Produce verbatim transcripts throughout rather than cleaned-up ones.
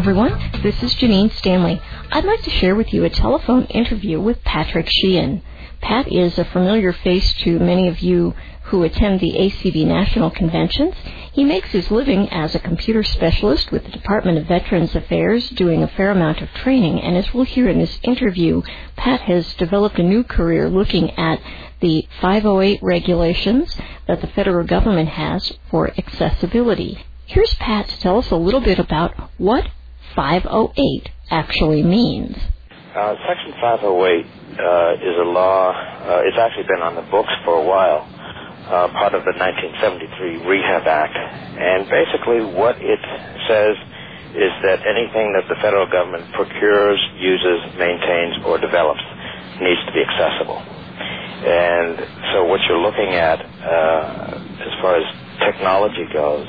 everyone. This is Janine Stanley. I'd like to share with you a telephone interview with Patrick Sheehan. Pat is a familiar face to many of you who attend the A C B National Conventions. He makes his living as a computer specialist with the Department of Veterans Affairs, doing a fair amount of training. And as we'll hear in this interview, Pat has developed a new career looking at the five oh eight regulations that the federal government has for accessibility. Here's Pat to tell us a little bit about what five oh eight actually means. Uh, Section five oh eight uh, is a law, uh, it's actually been on the books for a while, uh, part of the nineteen seventy-three Rehab Act. And basically what it says is that anything that the federal government procures, uses, maintains, or develops needs to be accessible. And so what you're looking at uh, as far as technology goes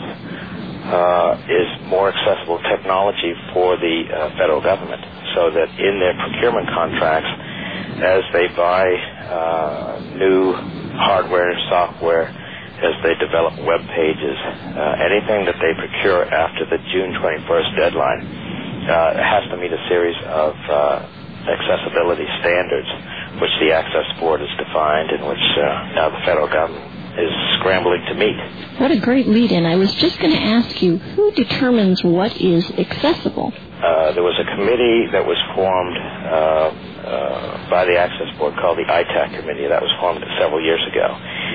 uh, is more accessible technology for the uh, federal government, so that in their procurement contracts, as they buy uh, new hardware, software, as they develop web pages, uh, anything that they procure after the June twenty-first deadline uh, has to meet a series of uh, accessibility standards, which the Access Board has defined and which uh, now the federal government is scrambling to meet. What a great lead-in. I was just going to ask you, who determines what is accessible? Uh, there was a committee that was formed uh, uh, by the Access Board called the I TAC Committee. That was formed several years ago.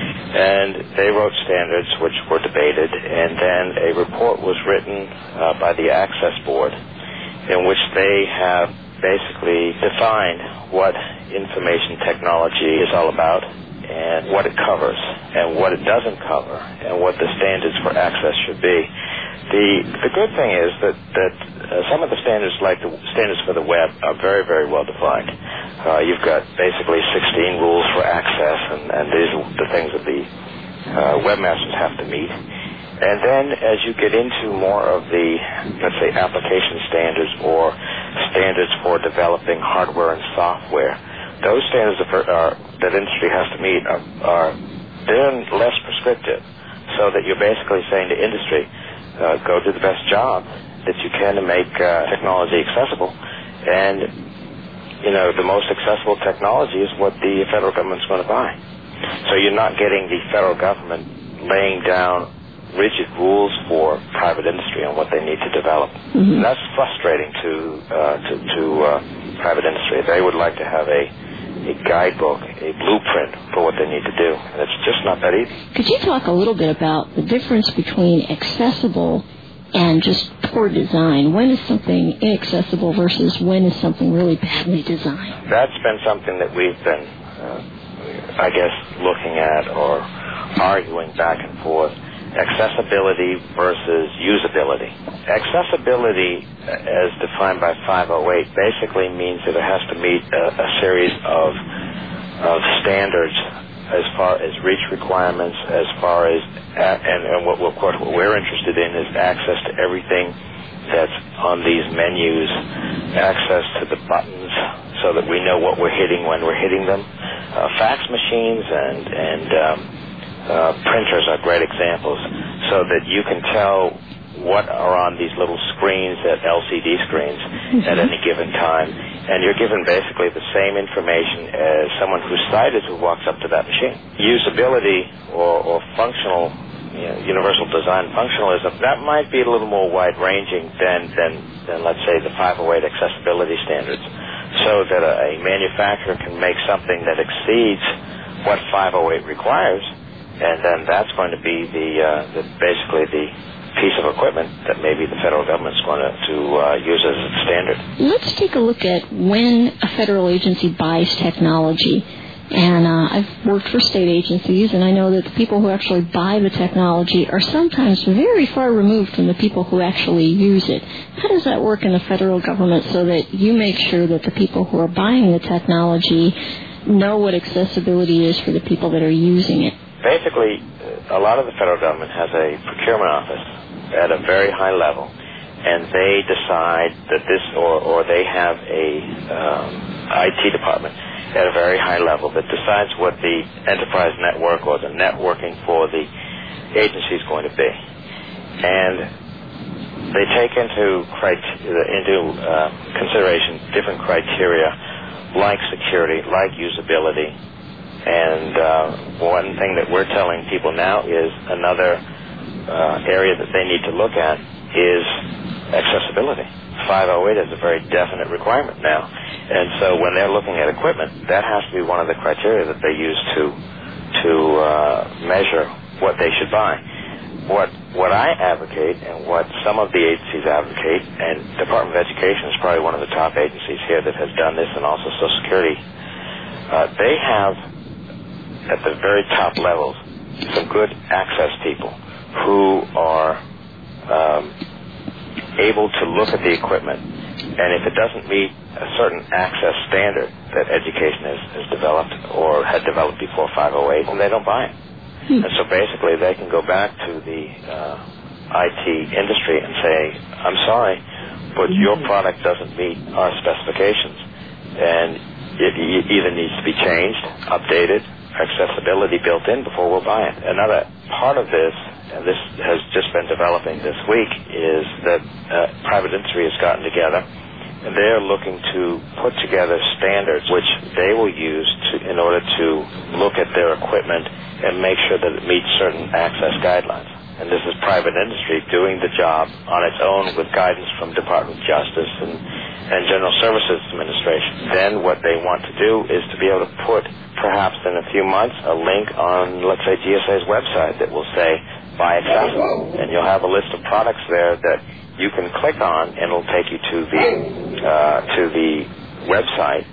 And they wrote standards which were debated, and then a report was written uh, by the Access Board in which they have basically defined what information technology is all about and what it covers and what it doesn't cover and what the standards for access should be. The the good thing is that, that uh, some of the standards, like the standards for the web, are very, very well defined. Uh, you've got basically sixteen rules for access, and, and these are the things that the uh, webmasters have to meet. And then as you get into more of the, let's say, application standards or standards for developing hardware and software, those standards are, are, that industry has to meet are, are they're less prescriptive, so that you're basically saying to industry, uh, go do the best job that you can to make uh, technology accessible. And, you know, the most accessible technology is what the federal government's going to buy. So you're not getting the federal government laying down rigid rules for private industry on what they need to develop. Mm-hmm. And that's frustrating to uh, to, to uh, private industry. They would like to have a, a guidebook, a blueprint for what they need to do, and it's just not that easy. Could you talk a little bit about the difference between accessible and just poor design? When is something inaccessible versus when is something really badly designed? That's been something that we've been, uh, I guess, looking at or arguing back and forth. Accessibility versus usability. Accessibility, as defined by five oh eight, basically means that it has to meet a, a series of of standards as far as reach requirements, as far as, and, and what, of course, what we're interested in is access to everything that's on these menus, access to the buttons so that we know what we're hitting when we're hitting them. Uh, fax machines and, and um, Uh, printers are great examples, so that you can tell what are on these little screens, that L C D screens, mm-hmm. at any given time, and you're given basically the same information as someone who's sighted who walks up to that machine. Usability or, or functional, you know, universal design functionalism, that might be a little more wide-ranging than, than, than let's say, the five oh eight accessibility standards, so that a, a manufacturer can make something that exceeds what five oh eight requires. And then that's going to be the, uh, the basically the piece of equipment that maybe the federal government's going to, to uh, use as its standard. Let's take a look at when a federal agency buys technology. And uh, I've worked for state agencies, and I know that the people who actually buy the technology are sometimes very far removed from the people who actually use it. How does that work in the federal government so that you make sure that the people who are buying the technology know what accessibility is for the people that are using it? Basically, a lot of the federal government has a procurement office at a very high level, and they decide that this, or, or they have a um, I T department at a very high level that decides what the enterprise network or the networking for the agency is going to be. And they take into crit- into uh, consideration different criteria like security, like usability. And uh, one thing that we're telling people now is another uh, area that they need to look at is accessibility. five oh eight is a very definite requirement now. And so when they're looking at equipment, that has to be one of the criteria that they use to to uh, measure what they should buy. What what I advocate and what some of the agencies advocate, and Department of Education is probably one of the top agencies here that has done this, and also Social Security, uh, they have at the very top levels some good access people who are um, able to look at the equipment, and if it doesn't meet a certain access standard that education has, has developed or had developed before five oh eight, then they don't buy it. Hmm. And so basically they can go back to the uh, I T industry and say, I'm sorry, but your product doesn't meet our specifications, and it e- either needs to be changed, updated, accessibility built in before we'll buy it. Another part of this, and this has just been developing this week, is that uh, private industry has gotten together and they're looking to put together standards which they will use to, in order to look at their equipment and make sure that it meets certain access guidelines. And this is private industry doing the job on its own with guidance from Department of Justice and, and General Services Administration. Then what they want to do is to be able to put, perhaps in a few months, a link on, let's say, G S A's website that will say, buy accessible. And you'll have a list of products there that you can click on, and it'll take you to the uh, to the website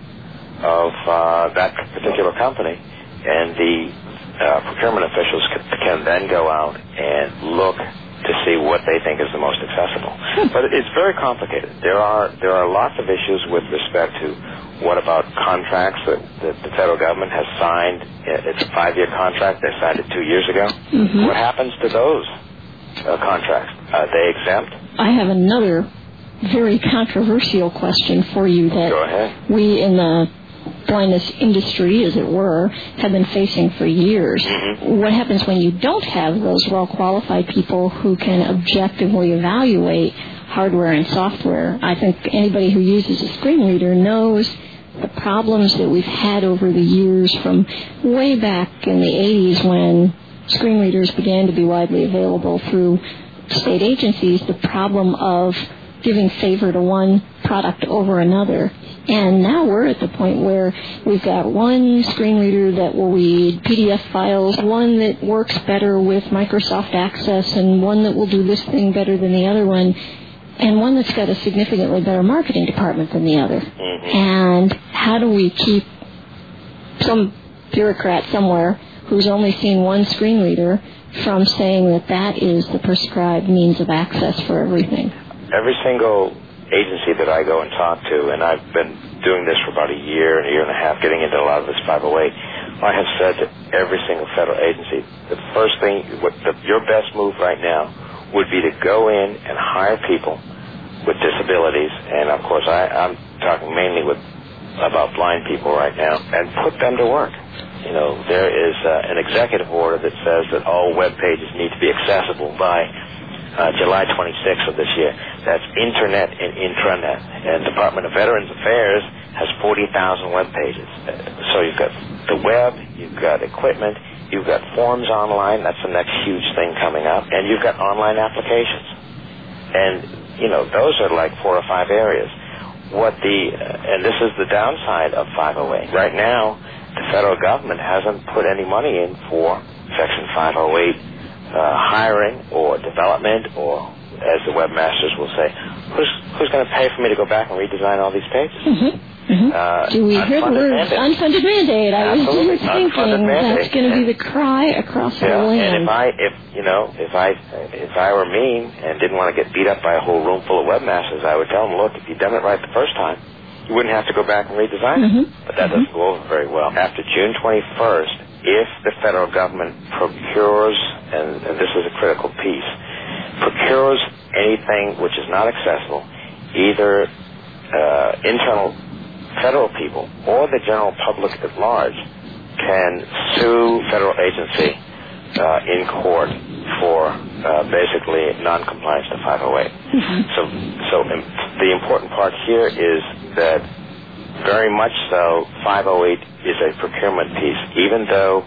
of uh, that particular company, and the uh, procurement officials can, can then go out and look to see what they think is the most accessible. But it's very complicated. There are there are lots of issues with respect to what about contracts that, that the federal government has signed. It's a five-year contract. They signed it two years ago. Mm-hmm. What happens to those uh, contracts? Are they exempt? I have another very controversial question for you that Go ahead. we in the blindness industry, as it were, have been facing for years. Mm-hmm. What happens when you don't have those well-qualified people who can objectively evaluate hardware and software? I think anybody who uses a screen reader knows the problems that we've had over the years from way back in the eighties when screen readers began to be widely available through state agencies, the problem of giving favor to one product over another. And now we're at the point where we've got one screen reader that will read P D F files, one that works better with Microsoft Access, and one that will do this thing better than the other one, and one that's got a significantly better marketing department than the other. Mm-hmm. And how do we keep some bureaucrat somewhere who's only seen one screen reader from saying that that is the prescribed means of access for everything? Every single agency that I go and talk to, and I've been doing this for about a year and a year and a half, getting into a lot of this five oh eight, I have said to every single federal agency, the first thing, what the, your best move right now would be to go in and hire people with disabilities, and of course I, I'm talking mainly with about blind people right now, and put them to work. You know, there is uh, an executive order that says that all web pages need to be accessible by uh, July twenty-sixth of this year. That's internet and intranet. And Department of Veterans Affairs has forty thousand web pages. Uh, so you've got the web, you've got equipment, you've got forms online. That's the next huge thing coming up. And you've got online applications. And, you know, those are like four or five areas. What the, uh, and this is the downside of five oh eight. Right now, the federal government hasn't put any money in for Section five oh eight uh, hiring or development, or, as the webmasters will say, who's who's going to pay for me to go back and redesign all these pages? Mm-hmm. Mm-hmm. Uh, Do we hear the word unfunded mandate? I was just thinking that's going to be the cry across yeah. the land. And if I, if you know, if I, if I were mean and didn't want to get beat up by a whole room full of webmasters, I would tell them, look, if you've done it right the first time, you wouldn't have to go back and redesign it. Mm-hmm. But that mm-hmm. doesn't go over very well. After June twenty-first, if the federal government procures, and, and this is a critical piece, procures anything which is not accessible, either uh, internal federal people or the general public at large can sue federal agency uh, in court for uh, basically noncompliance to five oh eight. Mm-hmm. So, so um, the important part here is that very much so, five oh eight is a procurement piece. Even though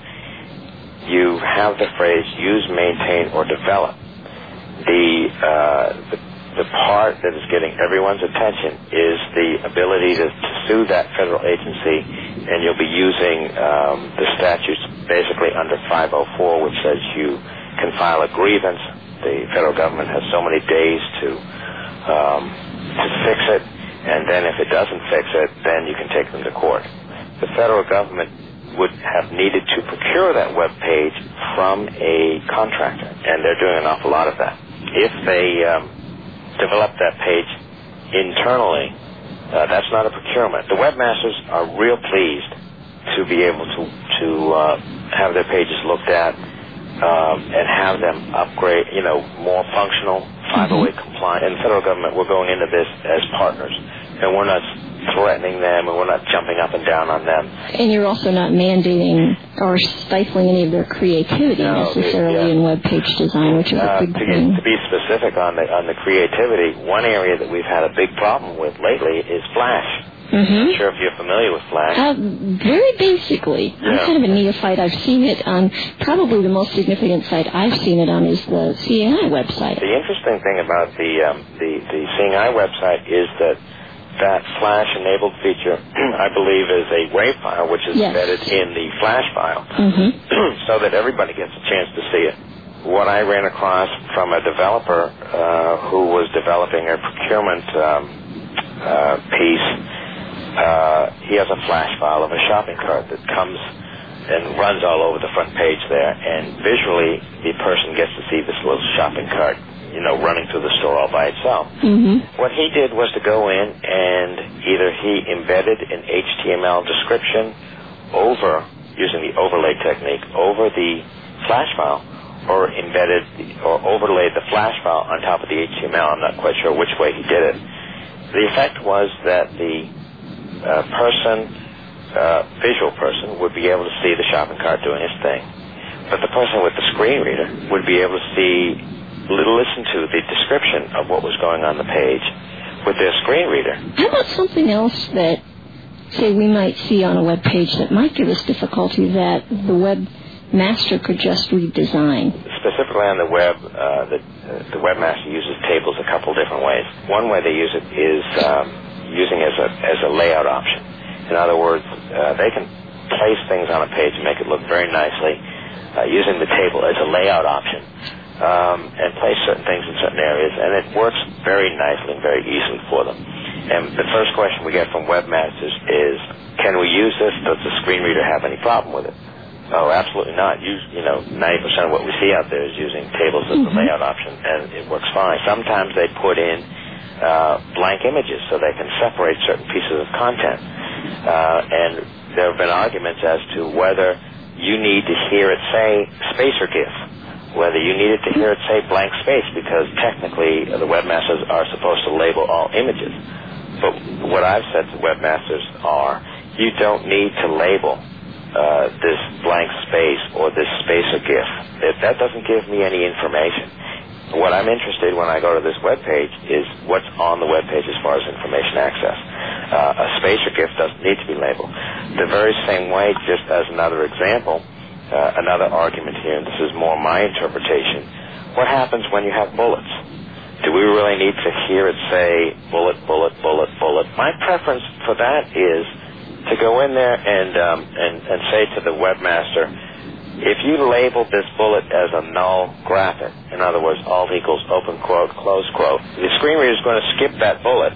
you have the phrase use, maintain, or develop, the, uh, the the part that is getting everyone's attention is the ability to, to sue that federal agency, and you'll be using um, the statutes basically under five oh four, which says you can file a grievance. The federal government has so many days to um, to fix it, and then if it doesn't fix it, then you can take them to court. The federal government would have needed to procure that web page from a contractor, and they're doing an awful lot of that. If they um, develop that page internally, uh, that's not a procurement. The webmasters are real pleased to be able to to uh, have their pages looked at um, and have them upgrade, you know, more functional, five oh eight mm-hmm. compliant. And the federal government, we're going into this as partners, and we're not threatening them, and we're not jumping up and down on them. And you're also not mandating or stifling any of their creativity no, necessarily it, yeah. in web page design, which is uh, a big to, thing. To be specific on the on the creativity, one area that we've had a big problem with lately is Flash. Mm-hmm. I'm not sure if you're familiar with Flash. Uh, very basically. Yeah. I'm kind of a neophyte. I've seen it on probably the most significant site I've seen it on is the Seeing Eye website. The interesting thing about the um, the, the Seeing Eye website is that that Flash-enabled feature, I believe, is a WAV file, which is yes. embedded in the Flash file, mm-hmm. so that everybody gets a chance to see it. What I ran across from a developer uh, who was developing a procurement um, uh, piece, uh, he has a Flash file of a shopping cart that comes and runs all over the front page there, and visually the person gets to see this little shopping cart, you know, running through the store all by itself. Mm-hmm. What he did was to go in and either he embedded an H T M L description over, using the overlay technique, over the Flash file, or embedded the, or overlaid the Flash file on top of the H T M L. I'm not quite sure which way he did it. The effect was that the uh, person, uh, visual person, would be able to see the shopping cart doing its thing. But the person with the screen reader would be able to see listen to the description of what was going on the page with their screen reader. How about something else that, say, we might see on a web page that might give us difficulty that the webmaster could just redesign? Specifically on the web, uh, the, uh, the webmaster uses tables a couple different ways. One way they use it is um, using as a as a layout option. In other words, uh, they can place things on a page and make it look very nicely uh, using the table as a layout option. Um, and place certain things in certain areas, and it works very nicely and very easily for them. And the first question we get from webmasters is, can we use this? Does the screen reader have any problem with it? Oh, absolutely not. You, you know, ninety percent of what we see out there is using tables as mm-hmm. the layout option, and it works fine. Sometimes they put in uh, blank images so they can separate certain pieces of content. Uh, and there have been arguments as to whether you need to hear it say space or GIF, whether you needed to hear it say blank space, because technically uh, the webmasters are supposed to label all images. But what I've said to webmasters are, you don't need to label uh, this blank space or this space or GIF. If that doesn't give me any information. What I'm interested in when I go to this web page is what's on the web page as far as information access. Uh, a space or GIF doesn't need to be labeled. The very same way, just as another example, Uh, another argument here, and this is more my interpretation, what happens when you have bullets? Do we really need to hear it say bullet, bullet, bullet, bullet? My preference for that is to go in there and um, and, and say to the webmaster, if you label this bullet as a null graphic, in other words, alt equals open quote, close quote, the screen reader is going to skip that bullet,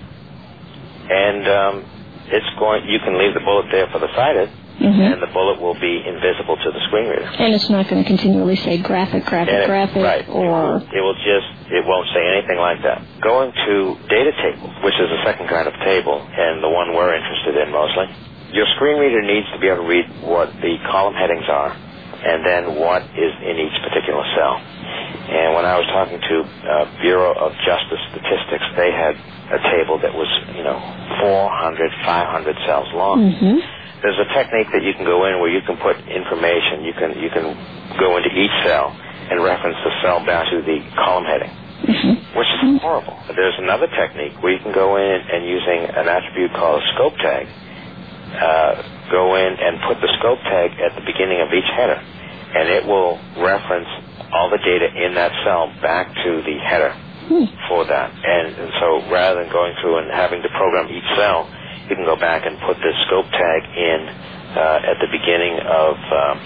and um, it's going. You can leave the bullet there for the sighted, mm-hmm. and the bullet will be invisible to the screen reader. And it's not going to continually say graphic, graphic, it, graphic, right. or... It will just, it won't say anything like that. Going to data tables, which is the second kind of table, and the one we're interested in mostly, your screen reader needs to be able to read what the column headings are, and then what is in each particular cell. And when I was talking to uh, Bureau of Justice Statistics, they had a table that was, you know, four hundred, five hundred cells long. Mm-hmm. There's a technique that you can go in where you can put information. You can you can go into each cell and reference the cell down to the column heading. mm-hmm. which is horrible. There's another technique where you can go in and using an attribute called a scope tag, uh, go in and put the scope tag at the beginning of each header, and it will reference all the data in that cell back to the header hmm. for that. And, and so rather than going through and having to program each cell, you can go back and put the scope tag in uh, at the beginning of um,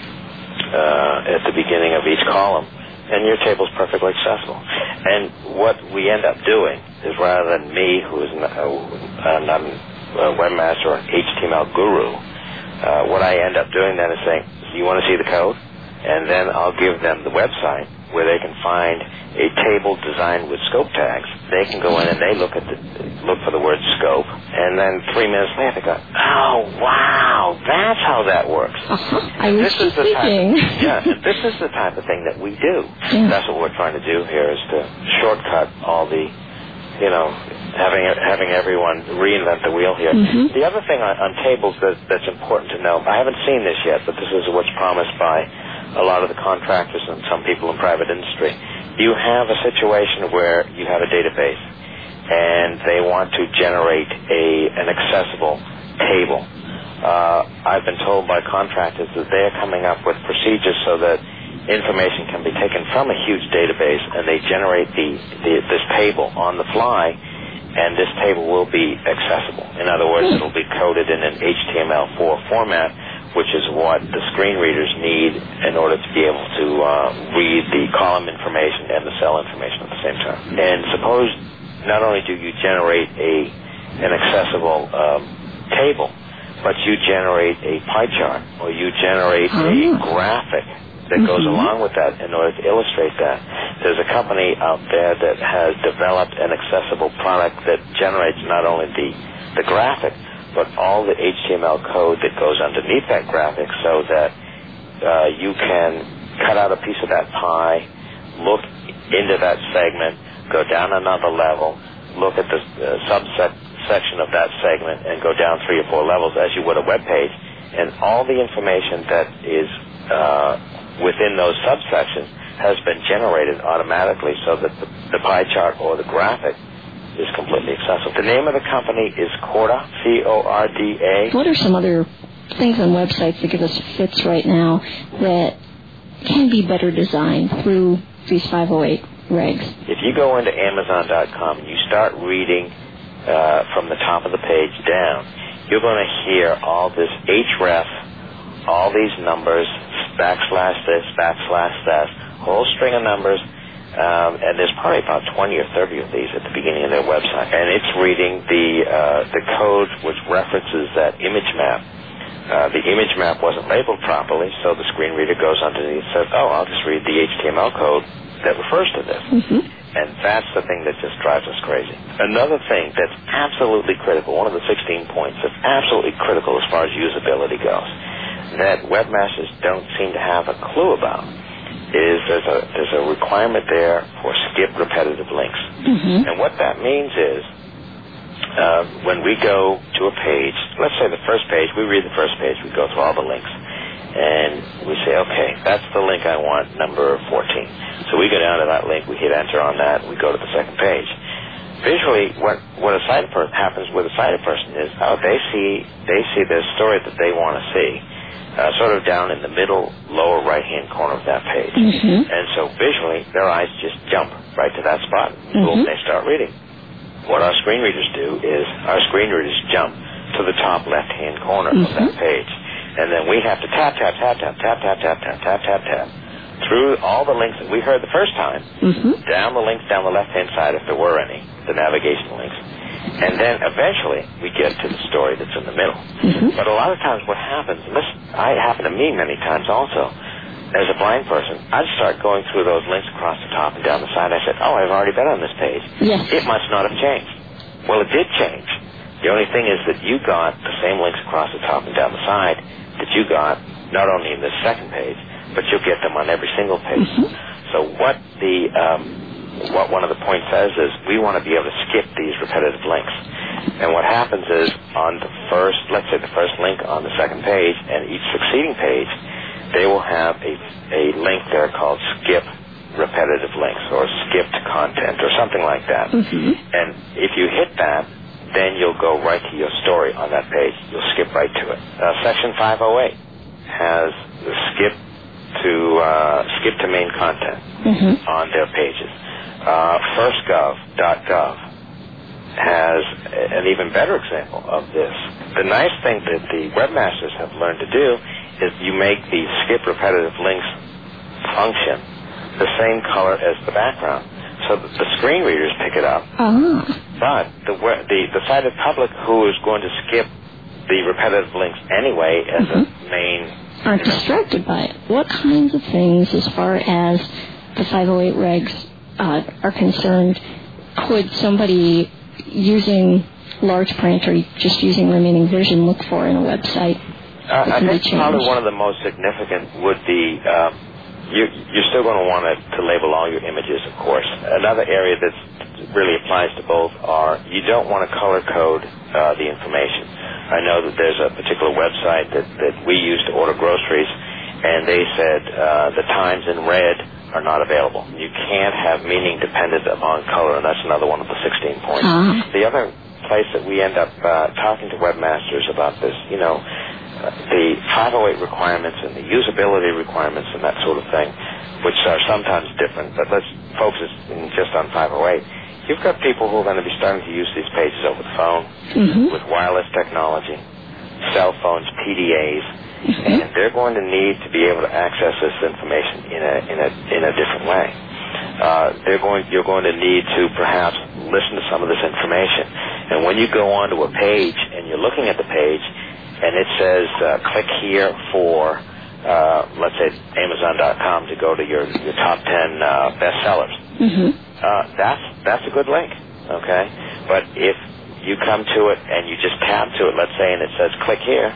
uh, at the beginning of each column, and your table is perfectly accessible. And what we end up doing is, rather than me, who is not, uh, not a webmaster or an H T M L guru, uh, what I end up doing then is saying, "You want to see the code?" And then I'll give them the website where they can find a table designed with scope tags. They can go in and they look at the look for the word scope, and then three minutes later they go, "Oh wow, that's how that works." Uh-huh. I was this is the thinking. type of, yeah, this is the type of thing that we do. Yeah. That's what we're trying to do here, is to shortcut all the, you know, having having everyone reinvent the wheel here. Mm-hmm. The other thing on, on tables that, that's important to know, I haven't seen this yet, but this is what's promised by a lot of the contractors and some people in private industry. You have a situation where you have a database and they want to generate a an accessible table. Uh, I've been told by contractors that they're coming up with procedures so that information can be taken from a huge database and they generate the, the this table on the fly, and this table will be accessible. In other words, it'll be coded in an H T M L four format, which is what the screen readers need in order to be able to uh, read the column information and the cell information at the same time. And suppose not only do you generate a an accessible um, table, but you generate a pie chart, or you generate a graphic that goes mm-hmm. along with that in order to illustrate that. There's a company out there that has developed an accessible product that generates not only the, the graphic, but all the H T M L code that goes underneath that graphic, so that uh, you can cut out a piece of that pie, look into that segment, go down another level, look at the uh, subsection of that segment, and go down three or four levels as you would a web page, and all the information that is uh, within those subsections has been generated automatically, so that the, the pie chart or the graphic is completely accessible. The name of the company is Corda, C O R D A. What are some other things on websites that give us fits right now that can be better designed through these five oh eight regs? If you go into Amazon dot com and you start reading uh, from the top of the page down, you're going to hear all this href, all these numbers, backslash this, backslash that, whole string of numbers. Um, and there's probably about twenty or thirty of these at the beginning of their website. And it's reading the uh, the code which references that image map. Uh, the image map wasn't labeled properly, so the screen reader goes underneath and says, oh, I'll just read the H T M L code that refers to this. Mm-hmm. And that's the thing that just drives us crazy. Another thing that's absolutely critical, one of the sixteen points that's absolutely critical as far as usability goes, that webmasters don't seem to have a clue about, is there's a there's a requirement there for skip repetitive links. Mm-hmm. And what that means is uh, when we go to a page, let's say the first page, we read the first page, we go through all the links, and we say, okay, that's the link I want, number fourteen. So we go down to that link, we hit enter on that, we go to the second page. Visually, what what a sighted per- happens with a sighted person is, oh, they see they see the story that they want to see. Uh, sort of down in the middle, lower right-hand corner of that page. Mm-hmm. And so visually, their eyes just jump right to that spot. Mm-hmm. Boom, they start reading. What our screen readers do is our screen readers jump to the top left-hand corner mm-hmm. of that page. And then we have to tap, tap, tap, tap, tap, tap, tap, tap, tap, tap, tap, through all the links that we heard the first time, mm-hmm. down the links down the left-hand side, if there were any, the navigation links. And then eventually we get to the story that's in the middle. Mm-hmm. But a lot of times what happens, and this I happened to me many times also, as a blind person, I'd start going through those links across the top and down the side. I said, oh, I've already been on this page. Yes. It must not have changed. Well, it did change. The only thing is that you got the same links across the top and down the side that you got not only in the second page, but you'll get them on every single page. Mm-hmm. So what the... Um, what one of the points says is we want to be able to skip these repetitive links. And what happens is on the first, let's say the first link on the second page and each succeeding page, they will have a, a link there called skip repetitive links or skipped content or something like that. Mm-hmm. And if you hit that, then you'll go right to your story on that page. You'll skip right to it. Uh, Section five oh eight has the skip to uh, skip to main content mm-hmm. on their pages. Uh, first gov dot gov has an even better example of this. The nice thing that the webmasters have learned to do is you make the skip repetitive links function the same color as the background, so that the screen readers pick it up. Oh. But the, the the sighted public who is going to skip the repetitive links anyway as mm-hmm. a main... aren't distracted by it. What kinds of things, as far as the five oh eight regs uh, are concerned, could somebody using large print or just using remaining vision look for in a website? Uh, I think probably one of the most significant would be... Uh, You, you're still going to want to, to label all your images, of course. Another area that really applies to both are you don't want to color code uh, the information. I know that there's a particular website that, that we use to order groceries, and they said uh, the times in red are not available. You can't have meaning dependent upon color, and that's another one of the sixteen points. Uh-huh. The other place that we end up uh, talking to webmasters about this, you know, the five oh eight requirements and the usability requirements and that sort of thing, which are sometimes different, but let's focus just on five oh eight. You've got people who are going to be starting to use these pages over the phone, mm-hmm. with wireless technology, cell phones, P D As, mm-hmm. and they're going to need to be able to access this information in a in a in a different way. Uh, they're going you're going to need to perhaps listen to some of this information, and when you go onto a page and you're looking at the page, and it says, uh, click here for, uh, let's say, Amazon dot com to go to your, your top ten uh, bestsellers. Mm-hmm. Uh, that's that's a good link, okay? But if you come to it and you just tab to it, let's say, and it says, click here,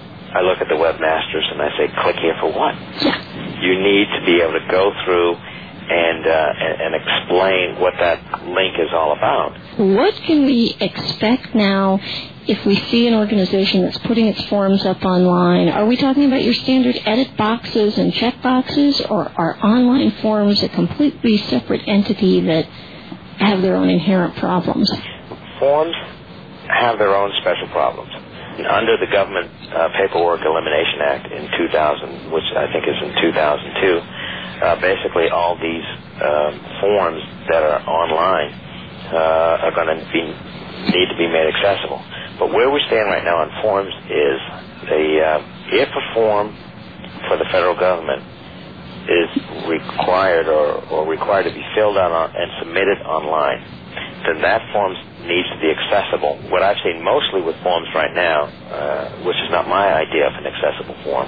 I look at the webmasters and I say, click here for what? Yeah. You need to be able to go through and, uh, and, and explain what that link is all about. What can we expect now if we see an organization that's putting its forms up online? Are we talking about your standard edit boxes and check boxes, or are online forms a completely separate entity that have their own inherent problems? Forms have their own special problems. Under the Government uh, Paperwork Elimination Act in two thousand, which I think is in two thousand two, uh, basically all these um, forms that are online uh, are going to be need to be made accessible. But where we stand right now on forms is the uh, if a form for the federal government is required or, or required to be filled out on, and submitted online, then that form needs to be accessible. What I've seen mostly with forms right now, uh, which is not my idea of an accessible form,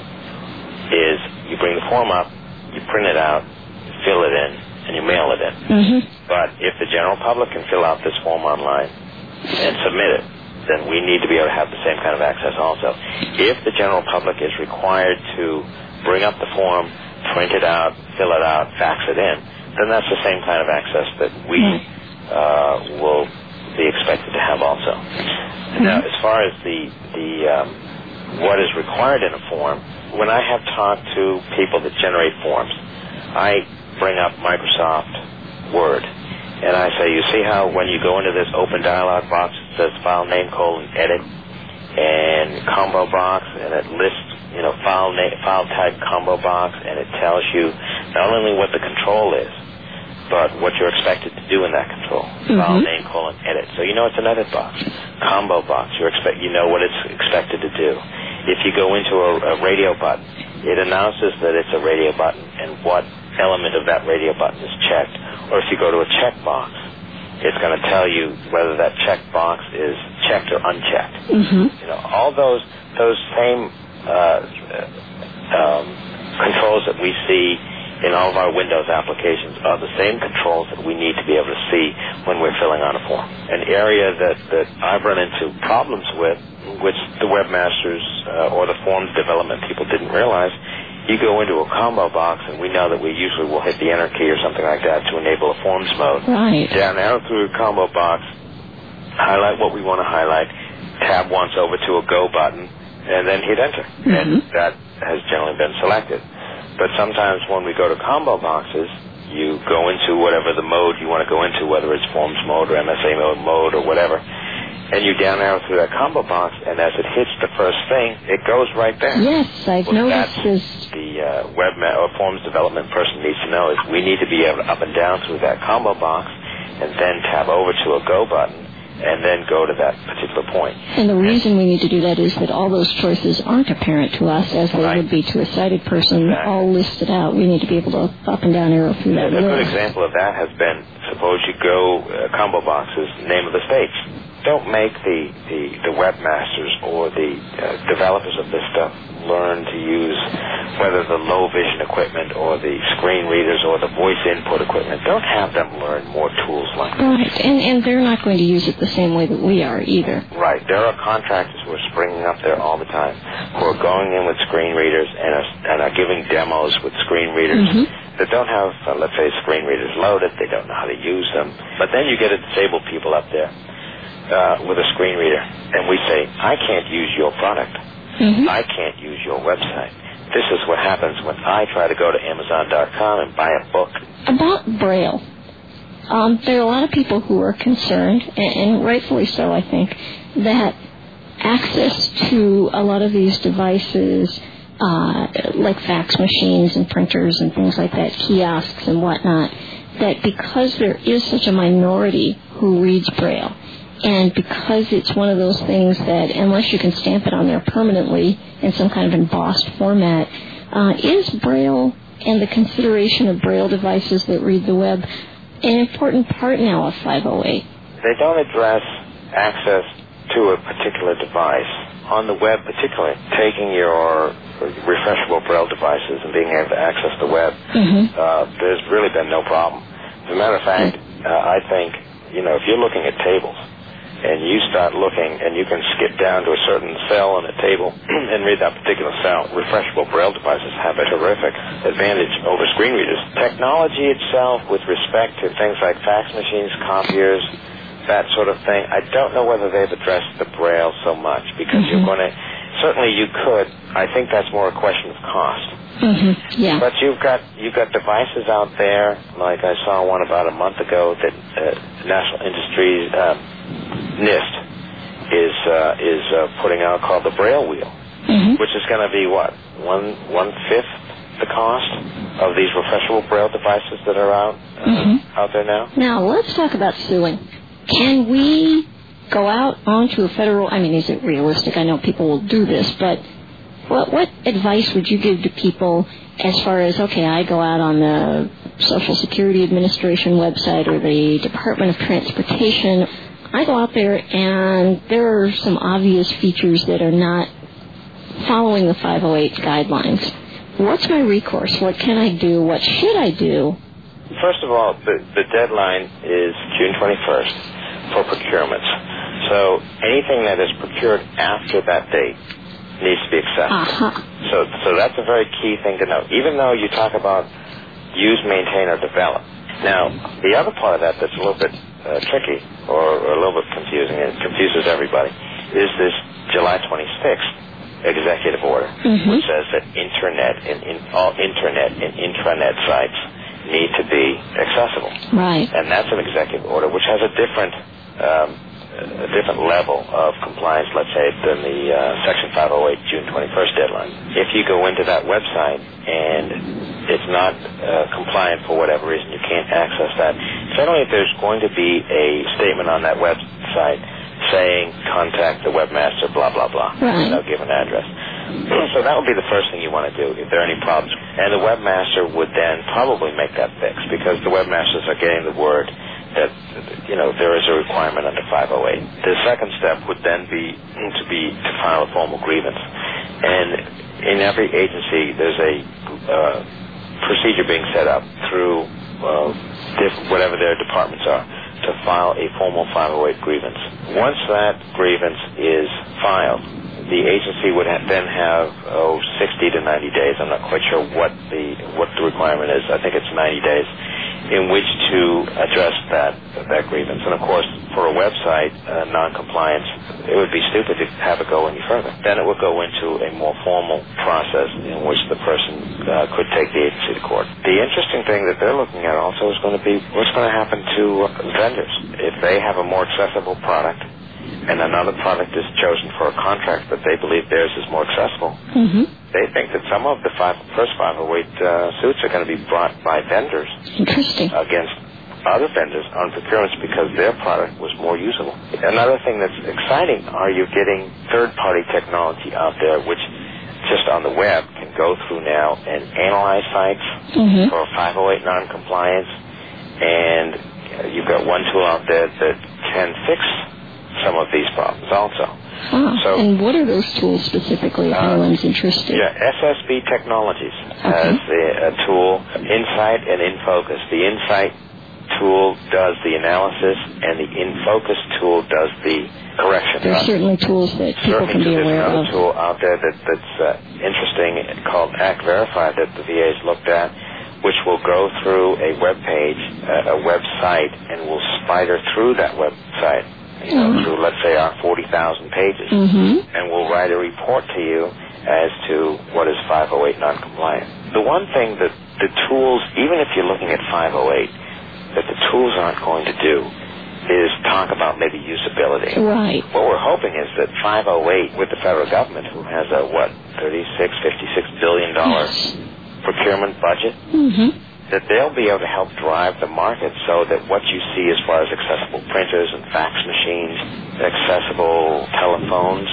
is you bring the form up, you print it out, you fill it in, and you mail it in. Mm-hmm. But if the general public can fill out this form online and submit it, then we need to be able to have the same kind of access also. If the general public is required to bring up the form, print it out, fill it out, fax it in, then that's the same kind of access that we uh, will be expected to have also. Mm-hmm. Now, as far as the, the um, what is required in a form, when I have talked to people that generate forms, I bring up Microsoft Word, and I say, you see how when you go into this open dialog box, it says file name colon edit and combo box, and it lists, you know, file name, file type combo box, and it tells you not only what the control is, but what you're expected to do in that control. Mm-hmm. File name colon edit. So you know it's an edit box. Combo box, you're expect you know what it's expected to do. If you go into a, a radio button, it announces that it's a radio button and what element of that radio button is checked. Or if you go to a check box, it's going to tell you whether that check box is checked or unchecked. Mm-hmm. You know, all those those same uh, um, controls that we see in all of our Windows applications are the same controls that we need to be able to see when we're filling out a form. An area that, that I've run into problems with, which the webmasters uh, or the forms development people didn't realize, you go into a combo box, and we know that we usually will hit the enter key or something like that to enable a forms mode. Right. Down arrow through a combo box, highlight what we want to highlight, tab once over to a go button, and then hit enter. Mm-hmm. And that has generally been selected. But sometimes when we go to combo boxes, you go into whatever the mode you want to go into, whether it's forms mode or M S A mode or whatever, and you down arrow through that combo box, and as it hits the first thing, it goes right there. Yes, I've well, noticed that's this. The uh, web ma- or forms development person needs to know is we need to be able to up and down through that combo box, and then tab over to a go button, and then go to that particular point. And the reason we need to do that is that all those choices aren't apparent to us as they right. would be to a sighted person, exactly. all listed out. We need to be able to up and down arrow through that A list. good example of that has been, suppose you go, uh, combo boxes, name of the states. Don't make the, the, the webmasters or the uh, developers of this stuff learn to use whether the low vision equipment or the screen readers or the voice input equipment. Don't have them learn more tools like that. Right, and, and they're not going to use it the same way that we are either. Right. There are contractors who are springing up there all the time who are going in with screen readers and are, and are giving demos with screen readers mm-hmm. that don't have, uh, let's say, screen readers loaded. They don't know how to use them. But then you get a disabled people up there uh, with a screen reader, and we say, I can't use your product. Mm-hmm. I can't use your website. This is what happens when I try to go to Amazon dot com and buy a book. About Braille, um, there are a lot of people who are concerned, and, and rightfully so, I think, that access to a lot of these devices, uh, like fax machines and printers and things like that, kiosks and whatnot, that because there is such a minority who reads Braille, and because it's one of those things that, unless you can stamp it on there permanently in some kind of embossed format, uh, is Braille and the consideration of Braille devices that read the web an important part now of five oh eight? They don't address access to a particular device. On the web particularly, taking your refreshable Braille devices and being able to access the web, mm-hmm. uh, there's really been no problem. As a matter of fact, uh, I think, you know, if you're looking at tables, and you start looking, and you can skip down to a certain cell on a table and read that particular cell. Refreshable Braille devices have a terrific advantage over screen readers. Technology itself, with respect to things like fax machines, copiers, that sort of thing, I don't know whether they've addressed the Braille so much, because mm-hmm. you're going to, certainly you could, I think that's more a question of cost. Mm-hmm. Yeah. But you've got you've got devices out there, like I saw one about a month ago that uh, National Industries, uh, NIST, is uh, is uh, putting out called the Braille Wheel, mm-hmm. which is going to be what one one fifth the cost of these refreshable Braille devices that are out uh, mm-hmm. out there now. Now let's talk about suing. Can we go out onto a federal? I mean, is it realistic? I know people will do this, but what what advice would you give to people as far as, okay, I go out on the Social Security Administration website or the Department of Transportation. I go out there and there are some obvious features that are not following the five oh eight guidelines. What's my recourse? What can I do? What should I do? First of all, the, the deadline is June twenty-first for procurements. So anything that is procured after that date needs to be accessible. Uh-huh. So, so that's a very key thing to know. Even though you talk about use, maintain, or develop. Now, the other part of that that's a little bit uh, tricky or, or a little bit confusing, and it confuses everybody, is this July twenty-sixth executive order, mm-hmm. which says that internet and in, all internet and intranet sites need to be accessible. Right. And that's an executive order which has a different um, a different level of compliance, let's say, than the uh, Section five oh eight June twenty-first deadline. If you go into that website and it's not uh, compliant for whatever reason, you can't access that. Certainly, if there's going to be a statement on that website saying contact the webmaster, blah, blah, blah, right. they'll give an address. So that would be the first thing you want to do if there are any problems. And the webmaster would then probably make that fix, because the webmasters are getting the word that, you know, there is a requirement under five oh eight. The second step would then be to be to file a formal grievance. And in every agency, there's a uh, procedure being set up through uh, diff- whatever their departments are to file a formal five oh eight grievance. Once that grievance is filed, the agency would ha- then have, oh, sixty to ninety days. I'm not quite sure what the what the requirement is. I think it's ninety days. in which to address that that grievance. And of course, for a website uh, non-compliance, it would be stupid to have it go any further. Then it would go into a more formal process in which the person uh, could take the agency to court. The interesting thing that they're looking at also is going to be what's going to happen to uh, vendors. If they have a more accessible product and another product is chosen for a contract that they believe theirs is more accessible, mm-hmm. they think that some of the five, first five oh eight uh, suits are going to be brought by vendors Interesting. against other vendors on procurements because their product was more usable. Another thing that's exciting are you getting third-party technology out there which just on the web can go through now and analyze sites mm-hmm. for five oh eight non-compliance, and you've got one tool out there that can fix some of these problems also. Ah, so, and what are those tools specifically if uh, anyone's interested? Yeah, S S B Technologies okay. has the, a tool, Insight and InFocus. The Insight tool does the analysis, and the InFocus tool does the correction. There are certainly tools that people certainly can be aware of. There's another of. tool out there that, that's uh, interesting called Act Verify that the V A has looked at, which will go through a web page, uh, a website, and will spider through that website, you know, mm-hmm. through, let's say, our forty thousand pages, mm-hmm. and will write a report to you as to what is five oh eight non-compliant. The one thing that the tools, even if you're looking at five oh eight, that the tools aren't going to do is talk about maybe usability. Right. What we're hoping is that five oh eight, with the federal government, who has a, what, thirty-six, fifty-six billion dollars yes. procurement budget, mm-hmm. that they'll be able to help drive the market so that what you see as far as accessible printers and fax machines, accessible telephones,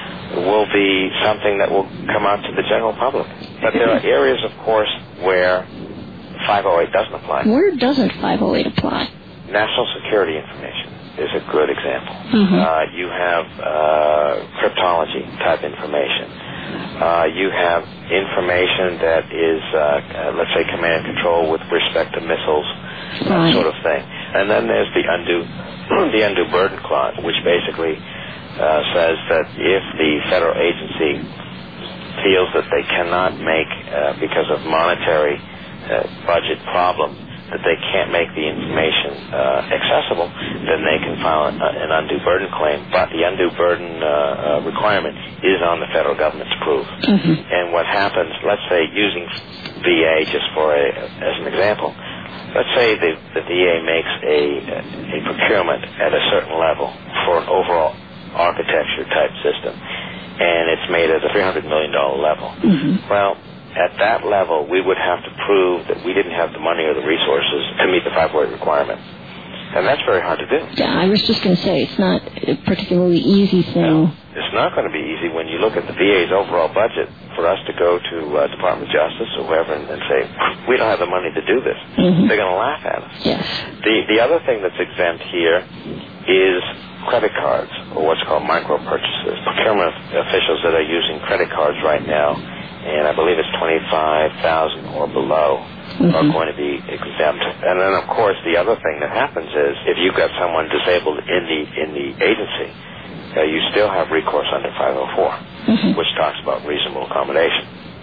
will be something that will come out to the general public. But there are areas, of course, where five oh eight doesn't apply. Where doesn't five oh eight apply? National security information is a good example. Mm-hmm. Uh, you have uh, cryptology type information. Uh, you have information that is, uh, uh, let's say, command and control with respect to missiles, right. that sort of thing. And then there's the undue, the undue burden clause, which basically uh, says that if the federal agency feels that they cannot make, uh, because of monetary uh, budget problems, that they can't make the information uh, accessible, then they can file an, uh, an undue burden claim. But the undue burden uh, uh, requirement is on the federal government to prove. Mm-hmm. And what happens, let's say, using V A just for a, as an example, let's say the, the V A makes a, a procurement at a certain level for an overall architecture type system, and it's made at a three hundred million dollars level. Mm-hmm. Well, at that level, we would have to prove that we didn't have the money or the resources to meet the five oh eight requirement. And that's very hard to do. Yeah, I was just going to say, it's not a particularly easy thing. No, it's not going to be easy when you look at the V A's overall budget for us to go to uh, Department of Justice or whoever and, and say, we don't have the money to do this. Mm-hmm. They're going to laugh at us. Yes. The, the other thing that's exempt here is credit cards, or what's called micro purchases. Procurement officials that are using credit cards right now, and I believe it's twenty-five thousand dollars or below, mm-hmm. are going to be exempt. And then, of course, the other thing that happens is if you've got someone disabled in the in the agency, uh, you still have recourse under five oh four, mm-hmm. which talks about reasonable accommodation.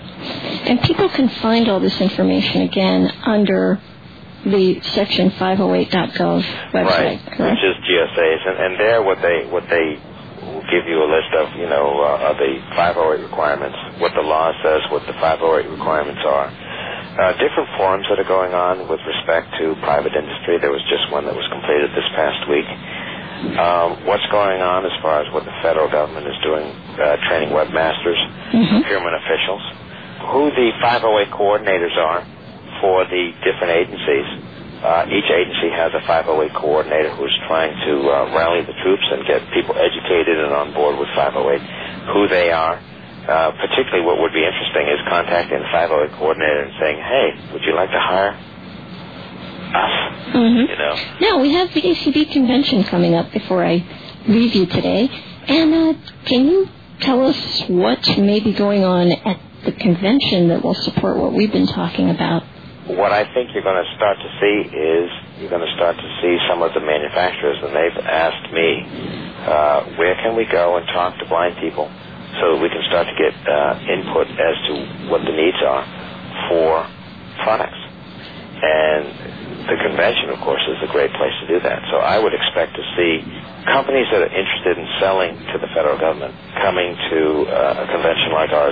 And people can find all this information, again, under the section five oh eight dot gov website, right, correct? Which is G S A's. And, and there what they what they will give you a list of, you know, uh, of the five oh eight requirements, what the law says, what the five oh eight requirements are. Uh, different forums that are going on with respect to private industry. There was just one that was completed this past week. Um, what's going on as far as what the federal government is doing, uh, training webmasters, mm-hmm. procurement officials, who the five oh eight coordinators are for the different agencies. Uh, each agency has a five oh eight coordinator who's trying to uh, rally the troops and get people educated and on board with five oh eight, who they are. Uh, particularly what would be interesting is contacting the five oh eight coordinator and saying, hey, would you like to hire us? Mm-hmm. You know? Now, we have the A C B convention coming up before I leave you today. And uh, can you tell us what may be going on at the convention that will support what we've been talking about? What I think you're going to start to see is you're going to start to see some of the manufacturers, and they've asked me, uh, where can we go and talk to blind people so that we can start to get uh, input as to what the needs are for products. And the convention, of course, is a great place to do that. So I would expect to see companies that are interested in selling to the federal government coming to uh, a convention like ours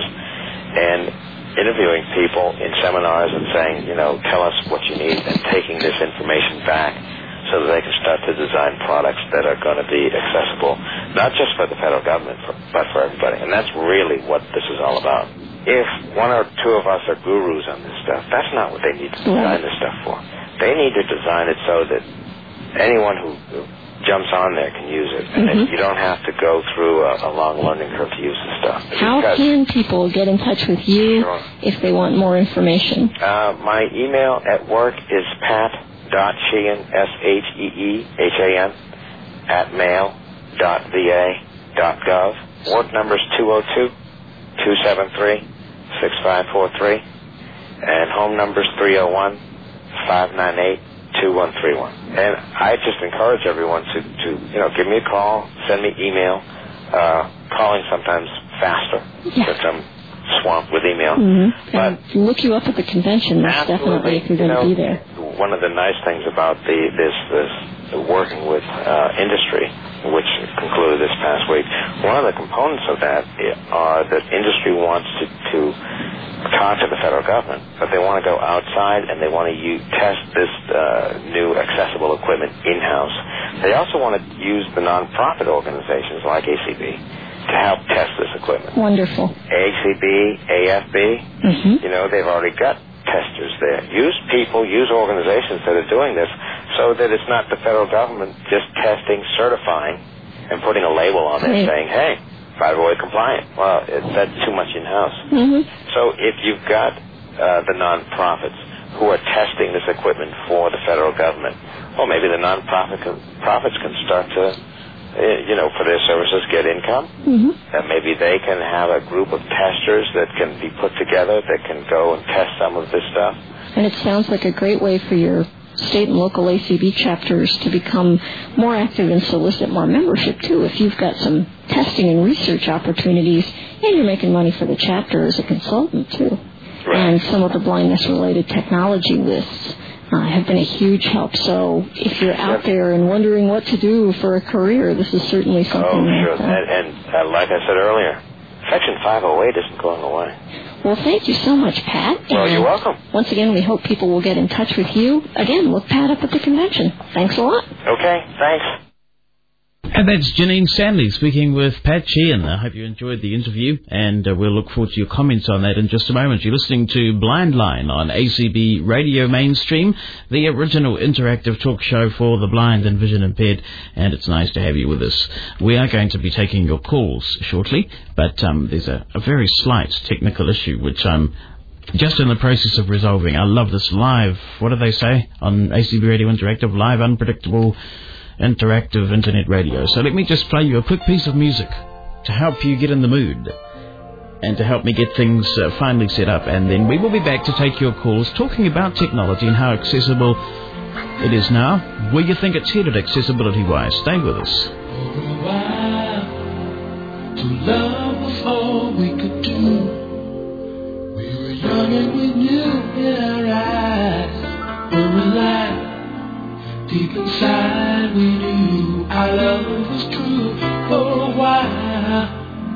and interviewing people in seminars and saying, you know, tell us what you need, and taking this information back so that they can start to design products that are going to be accessible, not just for the federal government, but for everybody. And that's really what this is all about. If one or two of us are gurus on this stuff, that's not what they need to design this stuff for. They need to design it so that anyone who jumps on there can use it. And mm-hmm. you don't have to go through a, a long learning curve to use this stuff. How because, can people get in touch with you sure. if they want more information? Uh, my email at work is pat.sheehan, S H E E H A N, at mail dot v a dot gov. Work number is two oh two, two seven three, six five four three. And home number is three oh one, five nine eight, two one three one. And I just encourage everyone to, to you know, give me a call, send me email. Uh, calling sometimes faster yeah. because I'm swamped with email. Mm-hmm. But and look you up at the convention, most definitely, if you're going to you know, be there. One of the nice things about the this this working with uh, industry, which concluded this past week, one of the components of that are that industry wants to, to talk to the federal government, but they want to go outside and they want to use, test this uh, new accessible equipment in-house. They also want to use the nonprofit organizations like A C B to help test this equipment. Wonderful. A C B, A F B, mm-hmm. you know, they've already got testers there. Use people, use organizations that are doing this so that it's not the federal government just testing, certifying, and putting a label on it saying, hey, five-oh-eight compliant. Well, it, that's too much in-house. Mm-hmm. So if you've got uh, the nonprofits who are testing this equipment for the federal government, well, maybe the nonprofit can, profits can start to, uh, you know, for their services get income. Mm-hmm. And maybe they can have a group of testers that can be put together that can go and test some of this stuff. And it sounds like a great way for your state and local A C B chapters to become more active and solicit more membership, too. If you've got some testing and research opportunities, and you're making money for the chapter as a consultant, too. Right. And some of the blindness-related technology lists uh, have been a huge help. So if you're out yep. there and wondering what to do for a career, this is certainly something. Oh, sure. That, uh, and and uh, like I said earlier, Section five oh eight isn't going away. Well, thank you so much, Pat. Well, and you're welcome. Once again, we hope people will get in touch with you. Again, look Pat up at the convention. Thanks a lot. Okay, thanks. And that's Janine Stanley speaking with Pat Sheehan. I hope you enjoyed the interview, and uh, we'll look forward to your comments on that in just a moment. You're listening to Blind Line on A C B Radio Mainstream, the original interactive talk show for the blind and vision impaired, and it's nice to have you with us. We are going to be taking your calls shortly, but um, there's a, a very slight technical issue which I'm just in the process of resolving. I love this live, what do they say on A C B Radio Interactive, live, unpredictable, interactive internet radio. So let me just play you a quick piece of music to help you get in the mood and to help me get things uh, finally set up, and then we will be back to take your calls talking about technology and how accessible it is now, where you think it's headed accessibility wise. Stay with us. For a while, to love was all we could do. We were young and we knew in our eyes were alive. Deep inside we knew our love was true. For a while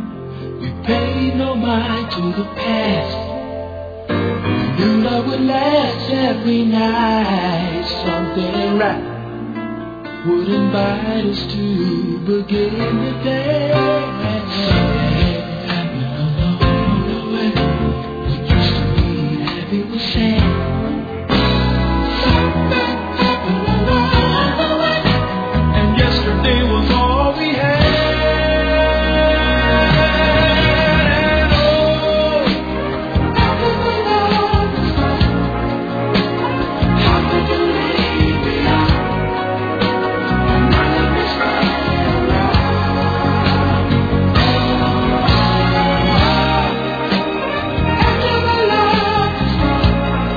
we paid no mind to the past. We knew love would last every night. Something right would invite us to begin the day. Something happened along the way. What used to be happy was sad. Yesterday was all we had, and oh, how could we love this love? How could you leave me out? Nothing is right around. After the love is gone,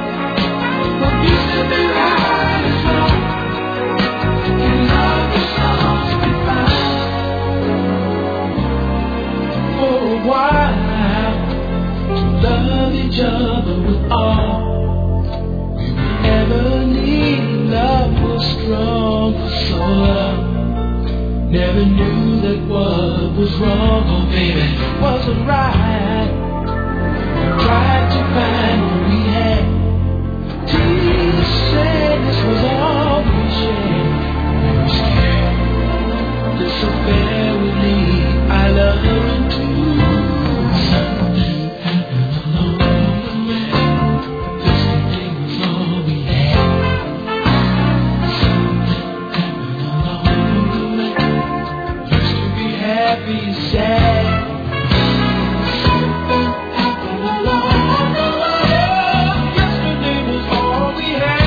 Never knew that what was wrong, oh baby, wasn't right. We tried to find what we had. Tears, sadness was all we shared. We were scared. Disobey would lead our love into something happened along the way. Yesterday was all we had. Something happened along the way. Used to be happy, sad. Something happened along the way. Yesterday was all we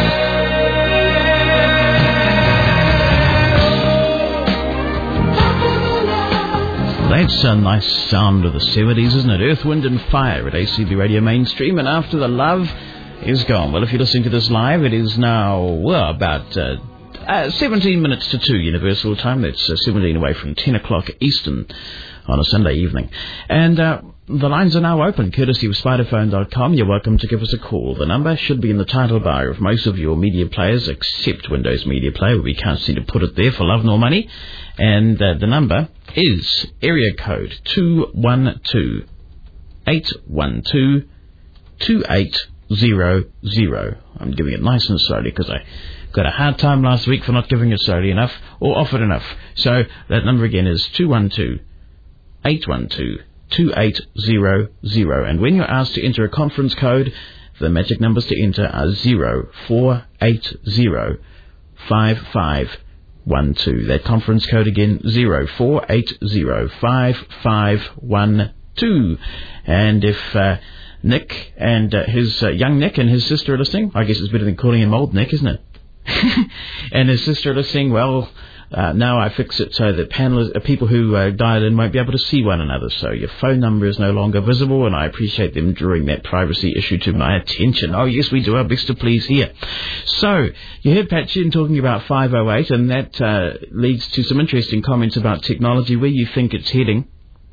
had. That's a nice sound of the seventies, isn't it? Earth, Wind and Fire at A C B Radio Mainstream, and After the Love is gone. Well, if you're listening to this live, it is now, well, about uh, uh, seventeen minutes to two Universal Time. That's uh, seventeen away from ten o'clock Eastern on a Sunday evening. And uh, the lines are now open, courtesy of spiderphone dot com. You're welcome to give us a call. The number should be in the title bar of most of your media players, except Windows Media Player. We can't seem to put it there for love nor money. And uh, the number is area code two one two, eight one two, two eight zero zero. I'm giving it nice and slowly because I got a hard time last week for not giving it slowly enough or often enough. So that number again is two one two, eight one two, two eight zero zero. And when you're asked to enter a conference code, the magic numbers to enter are zero four eight zero five five one two. That conference code again, zero four eight zero five five one two. And if uh, Nick and uh, his uh, young Nick and his sister are listening, I guess it's better than calling him old Nick, isn't it? And his sister are listening, well, Uh, now I fix it so that panelists, uh, people who uh, dial in won't be able to see one another. So your phone number is no longer visible, and I appreciate them drawing that privacy issue to my attention. Oh, yes, we do our best to please here. So you heard Pat Sheehan talking about five oh eight, and that uh, leads to some interesting comments about technology, where you think it's heading.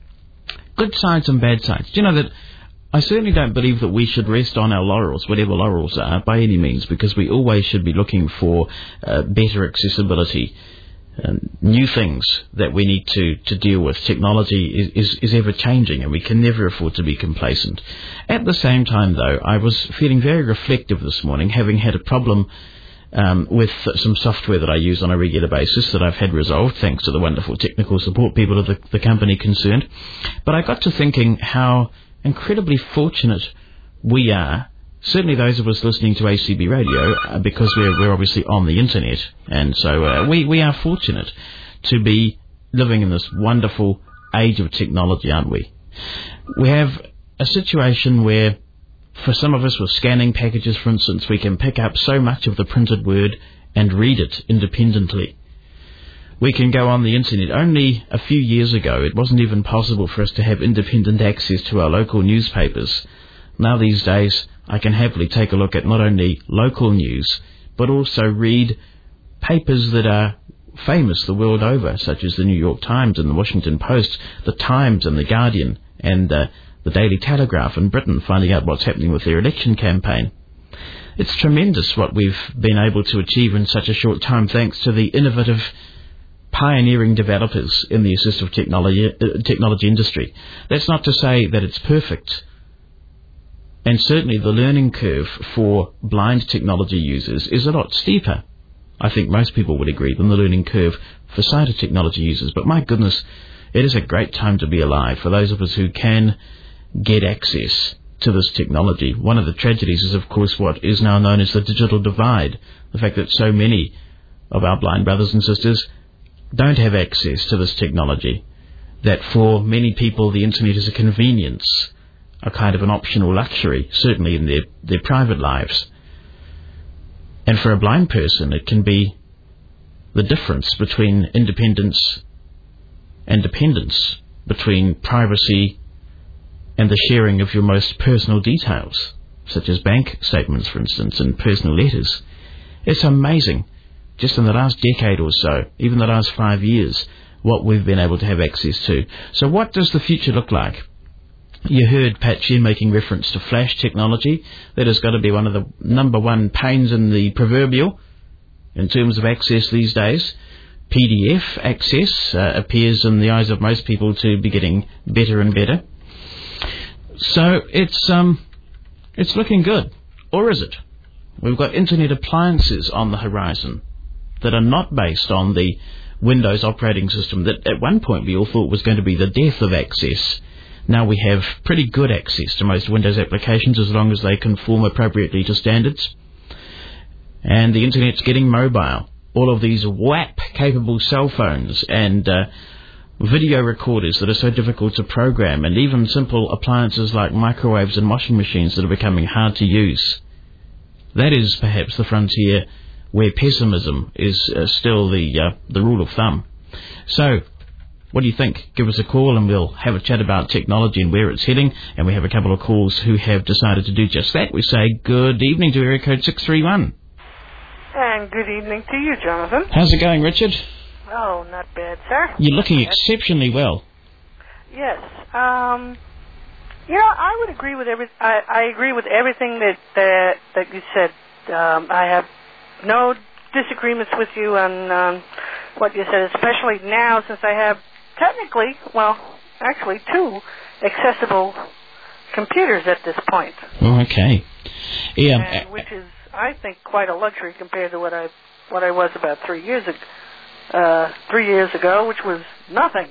Good sides and bad sides. Do you know that I certainly don't believe that we should rest on our laurels, whatever laurels are, by any means, because we always should be looking for uh, better accessibility. Um, new things that we need to, to deal with. Technology is, is, is ever changing, and we can never afford to be complacent. At the same time, though, I was feeling very reflective this morning, having had a problem um, with some software that I use on a regular basis that I've had resolved, thanks to the wonderful technical support people of the, the company concerned. But I got to thinking how incredibly fortunate we are, certainly those of us listening to A C B Radio, uh, because we're, we're obviously on the internet, and so uh, we, we are fortunate to be living in this wonderful age of technology, aren't we? We have a situation where, for some of us with scanning packages, for instance, we can pick up so much of the printed word and read it independently. We can go on the internet. Only a few years ago, it wasn't even possible for us to have independent access to our local newspapers. Now these days, I can happily take a look at not only local news, but also read papers that are famous the world over, such as the New York Times and the Washington Post, the Times and the Guardian, and uh, the Daily Telegraph in Britain, finding out what's happening with their election campaign. It's tremendous what we've been able to achieve in such a short time, thanks to the innovative, pioneering developers in the assistive technology, uh, technology industry. That's not to say that it's perfect. And certainly the learning curve for blind technology users is a lot steeper, I think most people would agree, than the learning curve for sighted technology users. But my goodness, it is a great time to be alive for those of us who can get access to this technology. One of the tragedies is, of course, what is now known as the digital divide, the fact that so many of our blind brothers and sisters don't have access to this technology, that for many people the internet is a convenience, a kind of an optional luxury, certainly in their, their private lives. And for a blind person, it can be the difference between independence and dependence, between privacy and the sharing of your most personal details, such as bank statements, for instance, and personal letters. It's amazing, just in the last decade or so, even the last five years, what we've been able to have access to. So what does the future look like? You heard Pat Sheehan making reference to flash technology. That has got to be one of the number one pains in the proverbial in terms of access these days. P D F access uh, appears in the eyes of most people to be getting better and better. So it's um, it's looking good. Or is it? We've got internet appliances on the horizon that are not based on the Windows operating system that at one point we all thought was going to be the death of access. Now we have pretty good access to most Windows applications as long as they conform appropriately to standards. And the internet's getting mobile. All of these W A P-capable cell phones and uh, video recorders that are so difficult to program, and even simple appliances like microwaves and washing machines that are becoming hard to use. That is perhaps the frontier where pessimism is uh, still the uh, the rule of thumb. So, what do you think? Give us a call and we'll have a chat about technology and where it's heading. And we have a couple of callers who have decided to do just that. We say good evening to area code six three one. And good evening to you, Jonathan. How's it going, Richard? Oh, not bad, sir. You're looking exceptionally well. Yes. Um, you know, I would agree with every. I, I agree with everything that that, that you said. Um, I have no disagreements with you on um, what you said, especially now since I have technically, well, actually two accessible computers at this point. Oh, okay. Yeah. And which is, I think, quite a luxury compared to what I what I was about three years ago. Uh, three years ago, which was nothing.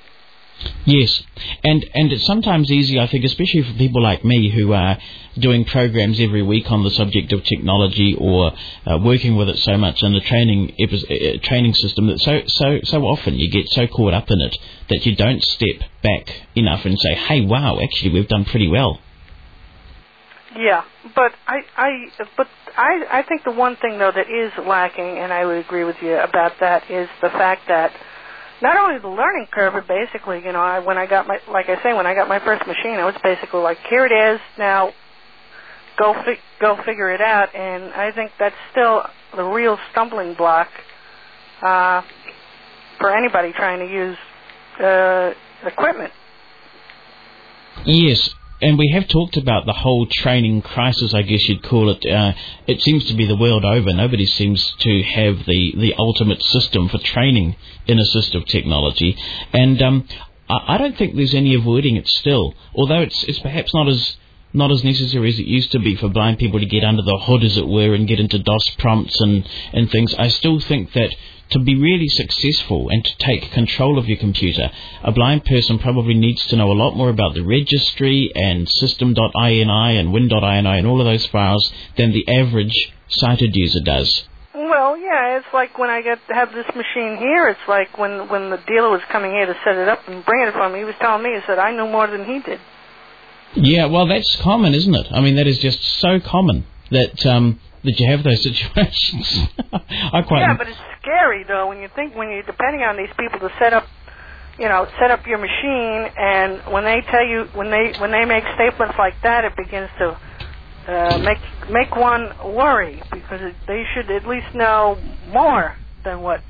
Yes, and and it's sometimes easy, I think, especially for people like me who are doing programs every week on the subject of technology or uh, working with it so much in the training epi- uh, training system, that so so so often you get so caught up in it that you don't step back enough and say, "Hey, wow, actually, we've done pretty well." Yeah, but I, I, but I, I think the one thing though that is lacking, and I would agree with you about that, is the fact that not only the learning curve, but basically, you know, I, when I got my, like I say, when I got my first machine, I was basically like, here it is, now go fi- go figure it out, and I think that's still the real stumbling block uh, for anybody trying to use uh, equipment. Yes. And we have talked about the whole training crisis, I guess you'd call it. Uh, it seems to be the world over. Nobody seems to have the, the ultimate system for training in assistive technology. And um, I, I don't think there's any avoiding it still, although it's it's perhaps not as not as necessary as it used to be for blind people to get under the hood, as it were, and get into DOS prompts and, and things. I still think that to be really successful and to take control of your computer, a blind person probably needs to know a lot more about the registry and system.ini and win.ini and all of those files than the average sighted user does. Well, yeah, it's like when I get to have this machine here, it's like when, when the dealer was coming here to set it up and bring it for me, he was telling me, he said, I knew more than he did. Yeah, well, that's common, isn't it? I mean, that is just so common that... Um, that you have those situations. I quite yeah, but it's scary though when you think when you're depending on these people to set up, you know, set up your machine, and when they tell you when they when they make statements like that, it begins to uh, make make one worry, because it, they should at least know more than what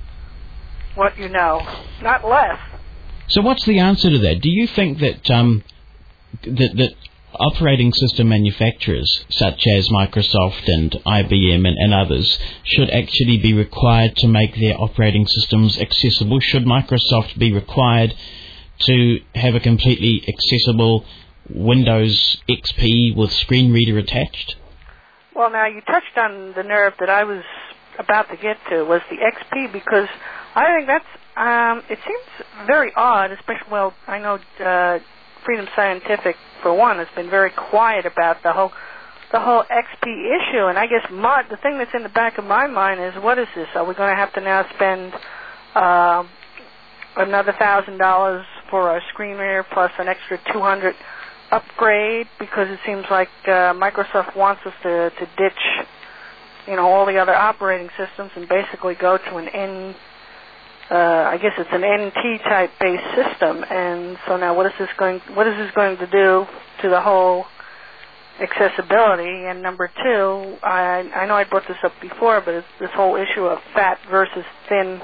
what you know, not less. So what's the answer to that? Do you think that um, that that operating system manufacturers such as Microsoft and I B M and, and others should actually be required to make their operating systems accessible? Should Microsoft be required to have a completely accessible Windows X P with screen reader attached? Well, now you touched on the nerve that I was about to get to, was the X P, because I think that's, um, it seems very odd, especially, well, I know uh, Freedom Scientific, for one, has been very quiet about the whole the whole X P issue. And I guess my, the thing that's in the back of my mind is, what is this? Are we going to have to now spend uh, another one thousand dollars for a screen reader plus an extra two hundred dollars upgrade? Because it seems like uh, Microsoft wants us to, to ditch, you know, all the other operating systems and basically go to an N Uh, I guess it's an N T type based system, and so now what is this going? What is this going to do to the whole accessibility? And number two, I, I know I brought this up before, but it's this whole issue of fat versus thin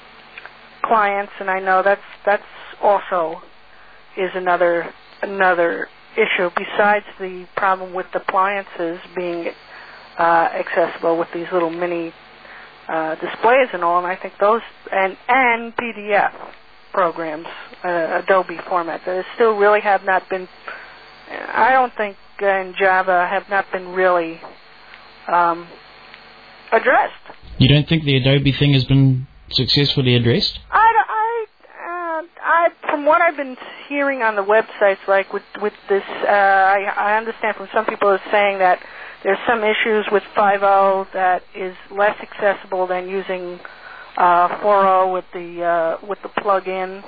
clients, and I know that's that's also is another another issue besides the problem with the appliances being uh, accessible with these little mini uh, displays and all, and I think those, and, and P D F programs, uh, Adobe format, that still really have not been, I don't think uh, in Java have not been really um, addressed. You don't think the Adobe thing has been successfully addressed? I, I, uh, I, from what I've been hearing on the websites, like with with this, uh, I, I understand from some people are saying that there's some issues with five point oh that is less accessible than using uh, four point oh with the uh, with the plug-in,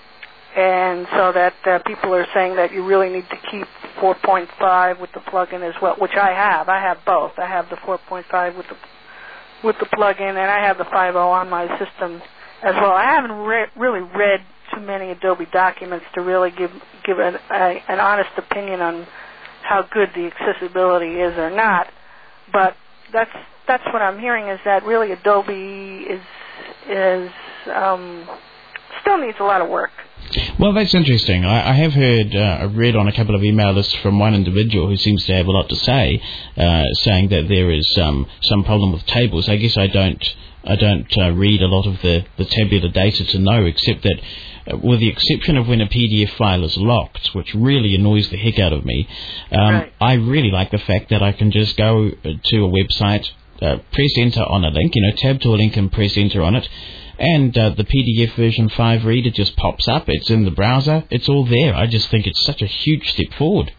and so that uh, people are saying that you really need to keep four point five with the plug-in as well, which I have. I have both. I have the four point five with the with the plug-in, and I have the five point oh on my system as well. I haven't re- really read too many Adobe documents to really give give an, a, an honest opinion on how good the accessibility is or not, but that's that's what I'm hearing, is that really Adobe is is um, still needs a lot of work. Well, that's interesting. I, I have heard, uh, I've read on a couple of email lists from one individual who seems to have a lot to say, uh, saying that there is um, some problem with tables. I guess I don't I don't uh, read a lot of the, the tabular data to know, except that uh, with the exception of when a P D F file is locked, which really annoys the heck out of me, um, right. I really like the fact that I can just go to a website, uh, press enter on a link, you know, tab to a link and press enter on it, and uh, the P D F version five reader just pops up. It's in the browser. It's all there. I just think it's such a huge step forward.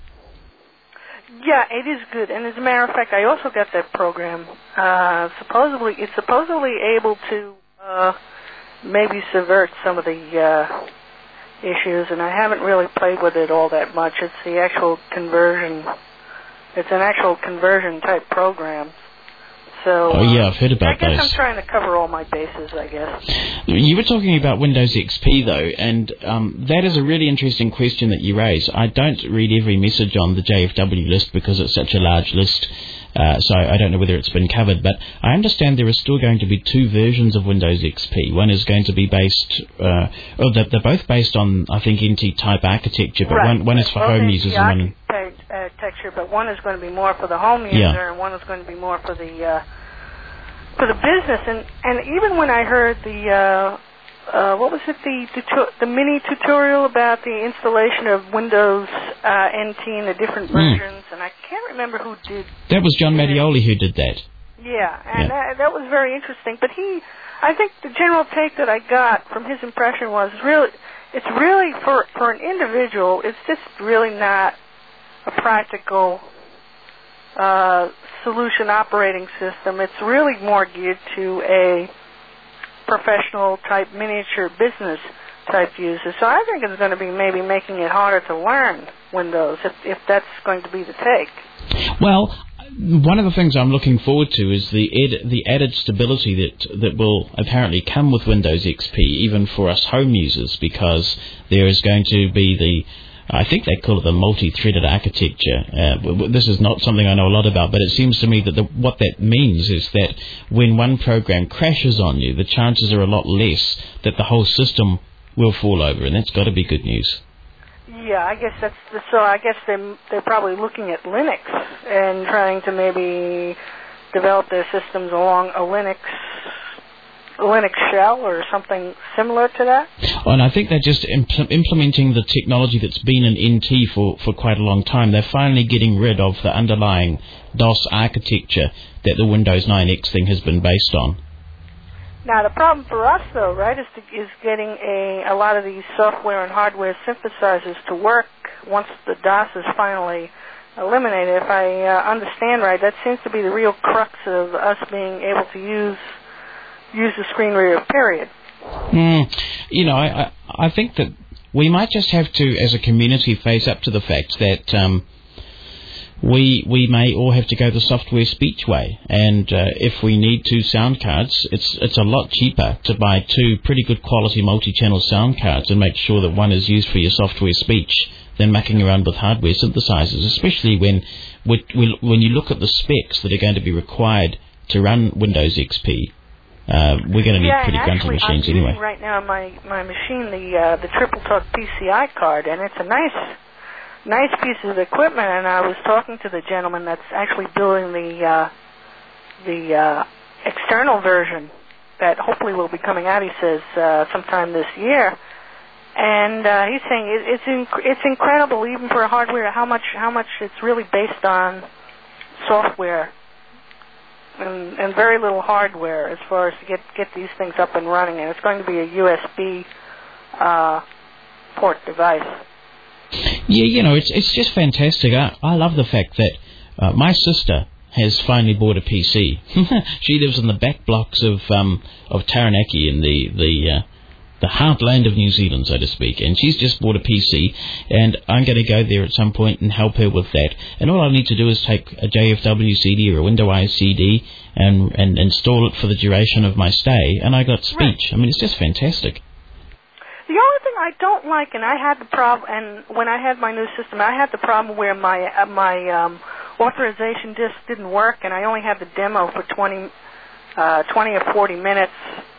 Yeah, it is good. And as a matter of fact, I also got that program. Uh, supposedly, it's supposedly able to uh, maybe subvert some of the uh, issues, and I haven't really played with it all that much. It's the actual conversion. It's an actual conversion type program. So, oh, yeah, I've heard about I guess those. I'm trying to cover all my bases, I guess. You were talking about Windows X P, though, and um, that is a really interesting question that you raise. I don't read every message on the J F W list because it's such a large list, uh, so I don't know whether it's been covered, but I understand there are still going to be two versions of Windows X P. One is going to be based, uh, oh, they're, they're both based on, I think, N T type architecture, but right. one, one is for both home users and one... architecture, but one is going to be more for the home user, yeah. and one is going to be more for the uh, for the business. And, and even when I heard the uh, uh, what was it the tuto- the mini tutorial about the installation of Windows uh, N T and the different versions, mm. and I can't remember who did. That was John Mattioli who did that. Yeah, and yeah. That, that was very interesting. But he, I think the general take that I got from his impression was really, it's really for for an individual, it's just really not a practical uh, solution operating system. It's really more geared to a professional type miniature business type user. So I think it's going to be maybe making it harder to learn Windows if, if that's going to be the take. Well, one of the things I'm looking forward to is the ed- the added stability that that will apparently come with Windows X P, even for us home users, because there is going to be the, I think they call it the multi-threaded architecture. Uh, this is not something I know a lot about, but it seems to me that the, what that means is that when one program crashes on you, the chances are a lot less that the whole system will fall over, and that's got to be good news. Yeah, I guess that's the, so. I guess they're they're probably looking at Linux and trying to maybe develop their systems along a Linux Linux shell or something similar to that. Oh, and I think they're just impl- implementing the technology that's been in N T for, for quite a long time. They're finally getting rid of the underlying DOS architecture that the Windows nine X thing has been based on. Now, the problem for us, though, right, is, to, is getting a, a lot of these software and hardware synthesizers to work once the DOS is finally eliminated. If I uh, understand right, that seems to be the real crux of us being able to use use the screen reader, period. Mm, you know, I, I, I think that we might just have to, as a community, face up to the fact that um, we we may all have to go the software speech way, and uh, if we need two sound cards, it's it's a lot cheaper to buy two pretty good quality multi-channel sound cards and make sure that one is used for your software speech than mucking around with hardware synthesizers, especially when we, we, when you look at the specs that are going to be required to run Windows X P. Uh, we're going to need yeah, pretty grunty machines I'm anyway. Right now, my my machine, the uh, the Triple Talk P C I card, and it's a nice. Nice piece of equipment, and I was talking to the gentleman that's actually building the uh, the uh, external version that hopefully will be coming out, he says, uh, sometime this year. And uh, he's saying it, it's inc- it's incredible, even for hardware, how much how much it's really based on software and, and very little hardware as far as to get, get these things up and running. And it's going to be a U S B uh, port device. Yeah, you know, it's it's just fantastic. I, I love the fact that uh, my sister has finally bought a P C. She lives in the back blocks of um, of Taranaki in the the uh, the heartland of New Zealand, so to speak, and she's just bought a P C, and I'm going to go there at some point and help her with that. And all I need to do is take a J F W C D or a Windows C D and and install it for the duration of my stay, and I got speech. Right. I mean, it's just fantastic. The only thing I don't like, and I had the problem, and when I had my new system, I had the problem where my uh, my um, authorization disc didn't work, and I only had the demo for twenty, uh, twenty or forty minutes,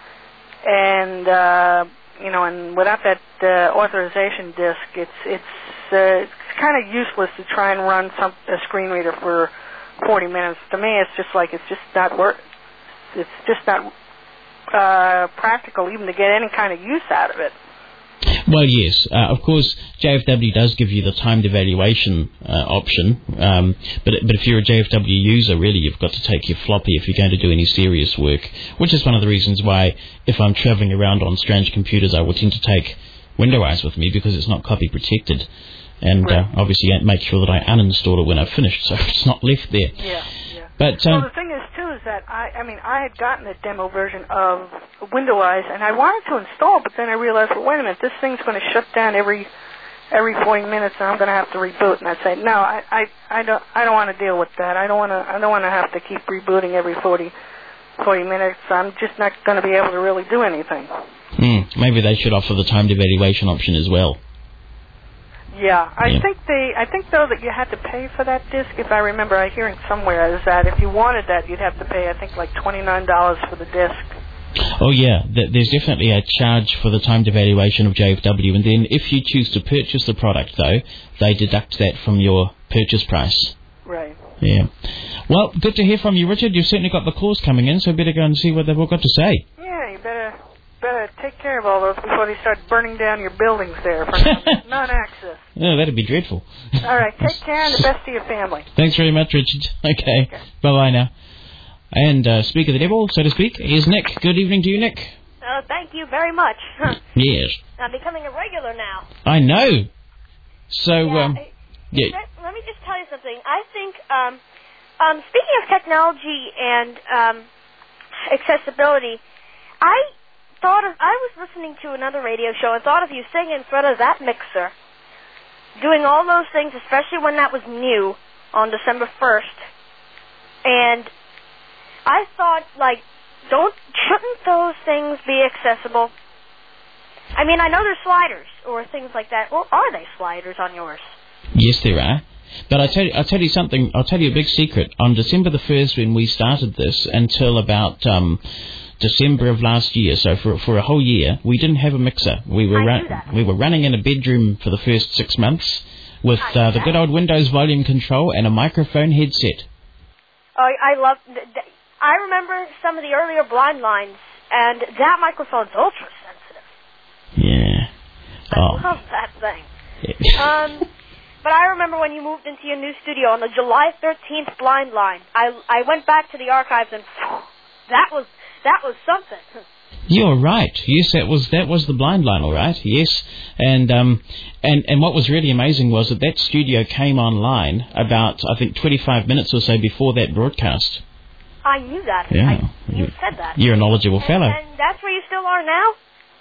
and uh, you know, and without that uh, authorization disc, it's it's uh, it's kind of useless to try and run some a screen reader for forty minutes. To me, it's just like it's just not work. It's just not uh, practical even to get any kind of use out of it. Well, yes. Uh, of course, J F W does give you the timed evaluation uh, option, um, but but if you're a J F W user, really, you've got to take your floppy if you're going to do any serious work, which is one of the reasons why, if I'm travelling around on strange computers, I would tend to take Windows with me, because it's not copy protected, and right. uh, obviously make sure that I uninstall it when I've finished, so it's not left there. Yeah. But, um, well, the thing is, too, is that I, I mean, I had gotten a demo version of Windows, and I wanted to install, but then I realized, well, wait a minute, this thing's going to shut down every every forty minutes, and I'm going to have to reboot. And I say, no, I, I, I don't, I don't want to deal with that. I don't want to, I don't want to have to keep rebooting every forty, forty minutes. I'm just not going to be able to really do anything. Hmm. Maybe they should offer the timed evaluation option as well. Yeah, I yeah. think the I think though that you had to pay for that disc. If I remember, I hearing somewhere is that if you wanted that, you'd have to pay I think like twenty nine dollars for the disc. Oh yeah, there's definitely a charge for the timed evaluation of J F W, and then if you choose to purchase the product, though, they deduct that from your purchase price. Right. Yeah. Well, good to hear from you, Richard. You've certainly got the calls coming in, so better go and see what they've all got to say. Yeah, you better. Better take care of all those before they start burning down your buildings there for non-access. Oh, that'd be dreadful. All right, take care and the best to your family. Thanks very much, Richard. Okay, okay. Bye-bye now. And uh, speak of the devil, so to speak, here's Nick. Good evening to you, Nick. Uh, thank you very much. Yes. I'm becoming a regular now. I know. So, yeah, um, yeah. That, let me just tell you something. I think, um, um, speaking of technology and um, accessibility, I... thought of, I was listening to another radio show and thought of you sitting in front of that mixer, doing all those things, especially when that was new on December first. And I thought, like, don't shouldn't those things be accessible? I mean, I know there's sliders or things like that. Well, are they sliders on yours? Yes, there are. But I tell you, I'll tell you something. I'll tell you a big secret. On December the first, when we started this, until about um, December of last year, so for for a whole year, we didn't have a mixer. We were I knew that. we were running in a bedroom for the first six months with uh, the good old Windows volume control and a microphone headset. Oh, I love. Th- th- I remember some of the earlier blind lines, and that microphone's ultra sensitive. Yeah. I oh. love that thing. um. But I remember when you moved into your new studio on the July thirteenth blind line. I I went back to the archives and phew, that was that was something. You're right. Yes, that was that was the blind line, all right. Yes, and um and and what was really amazing was that that studio came online about I think twenty-five minutes or so before that broadcast. I knew that. Yeah, I, you, you said that. You're a knowledgeable and, fellow. And that's where you still are now?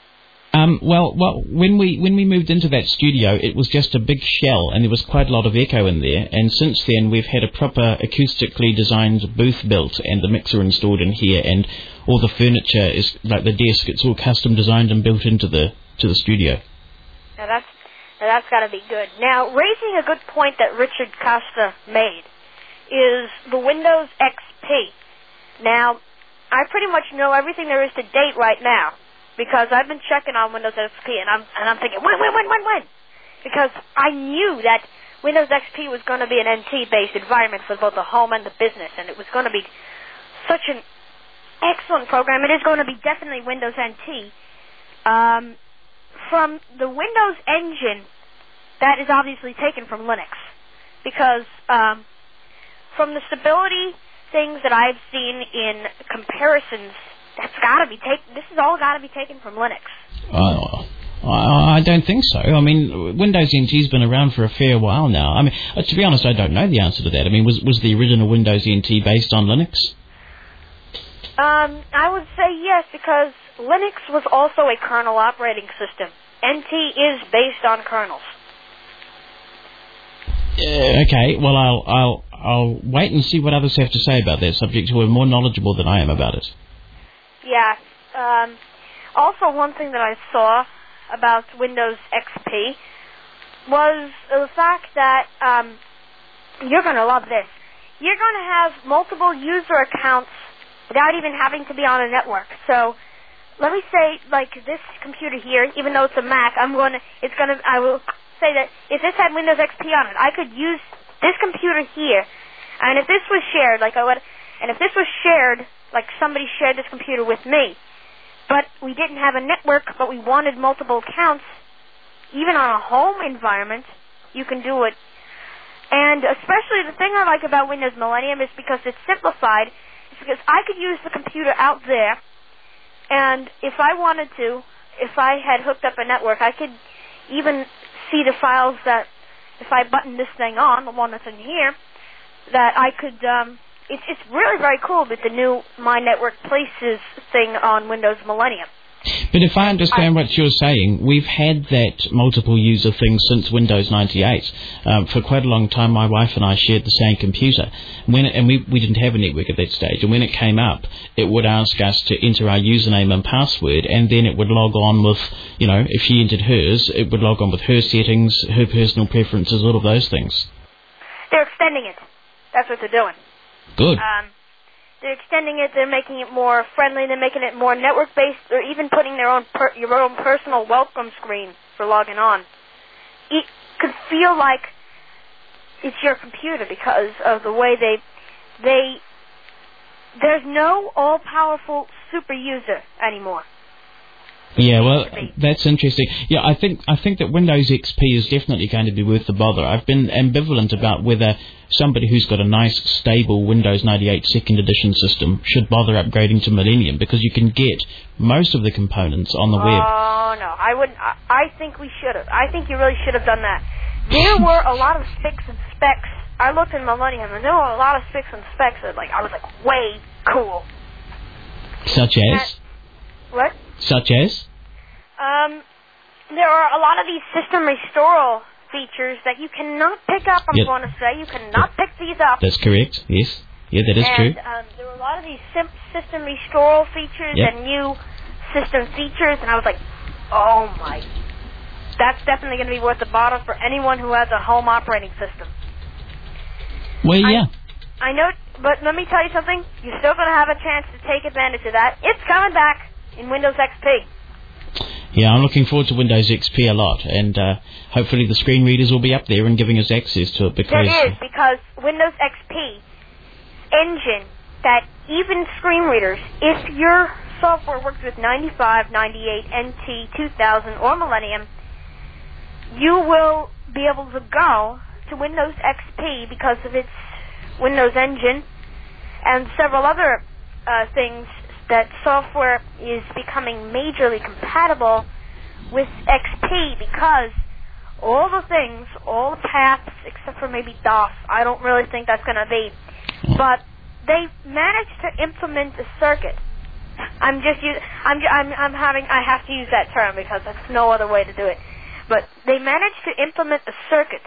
Um, well, well, when we when we moved into that studio, it was just a big shell, and there was quite a lot of echo in there. And since then, we've had a proper acoustically designed booth built, and the mixer installed in here, and all the furniture is like the desk. It's all custom designed and built into the to the studio. Now that's now that's got to be good. Now, raising a good point that Richard Costa made is the Windows X P. Now, I pretty much know everything there is to date right now, because I've been checking on Windows X P, and I'm and I'm thinking, when, when, when, when, when? Because I knew that Windows X P was going to be an N T-based environment for both the home and the business, and it was going to be such an excellent program. It is going to be definitely Windows N T. Um, from the Windows engine, that is obviously taken from Linux. Because um, from the stability things that I've seen in comparisons, that's got to be taken. This has all got to be taken from Linux. Oh, I, I don't think so. I mean, Windows N T's been around for a fair while now. I mean, uh, to be honest, I don't know the answer to that. I mean, was was the original Windows N T based on Linux? Um, I would say yes, because Linux was also a kernel operating system. N T is based on kernels. Uh, okay, well, I'll I'll I'll wait and see what others have to say about that subject who are more knowledgeable than I am about it. Yeah. Um, also, one thing that I saw about Windows X P was the fact that um, you're going to love this. You're going to have multiple user accounts without even having to be on a network. So, let me say, like this computer here, even though it's a Mac, I'm going to. It's going to. I will say that if this had Windows X P on it, I could use this computer here, and if this was shared, like I would, and if this was shared, like somebody shared this computer with me, but we didn't have a network, but we wanted multiple accounts, even on a home environment, you can do it. And especially the thing I like about Windows Millennium is because it's simplified, it's because I could use the computer out there, and if I wanted to, if I had hooked up a network, I could even see the files that, if I button this thing on, the one that's in here, that I could, um, it's, it's really very cool with the new My Network Places thing on Windows Millennium. But if I understand I, what you're saying, we've had that multiple user thing since Windows ninety-eight. Um, for quite a long time, my wife and I shared the same computer. When it, and we, we didn't have a network at that stage. And when it came up, it would ask us to enter our username and password, and then it would log on with, you know, if she entered hers, it would log on with her settings, her personal preferences, all of those things. They're extending it. That's what they're doing. Good. Um, They're extending it. They're making it more friendly. They're making it more network-based. They're even putting their own per, your own personal welcome screen for logging on. It could feel like it's your computer because of the way they they. There's no all-powerful super user anymore. Yeah, well, that's interesting. Yeah, I think I think that Windows X P is definitely going to be worth the bother. I've been ambivalent about whether somebody who's got a nice, stable Windows ninety-eight second edition system should bother upgrading to Millennium, because you can get most of the components on the oh, web. Oh, no. I wouldn't. I, I think we should have. I think you really should have done that. There were a lot of specs and specs. I looked in Millennium, and there were a lot of specs and specs that, like, I was like, way cool. Such as? And, what? Such as? Um, there are a lot of these system restoral features that you cannot pick up, I'm yep. going to say. You cannot pick these up. That's correct, yes. Yeah, that is and, true. And um, there were a lot of these sim- system restoral features yep. and new system features, and I was like, oh my, that's definitely going to be worth the bottle for anyone who has a home operating system. Well, yeah. I, I know, but let me tell you something. You're still going to have a chance to take advantage of that. It's coming back in Windows X P. Yeah, I'm looking forward to Windows X P a lot, and uh, hopefully the screen readers will be up there and giving us access to it. Because it is, because Windows X P engine, that even screen readers, if your software works with ninety-five, ninety-eight, N T, two thousand, or Millennium, you will be able to go to Windows X P because of its Windows engine and several other uh, things. That software is becoming majorly compatible with X P because all the things, all the paths, except for maybe DOS, I don't really think that's going to be, but they managed to implement a circuit. I'm just using, I'm, I'm, I'm having, I have to use that term because there's no other way to do it. But they managed to implement a circuit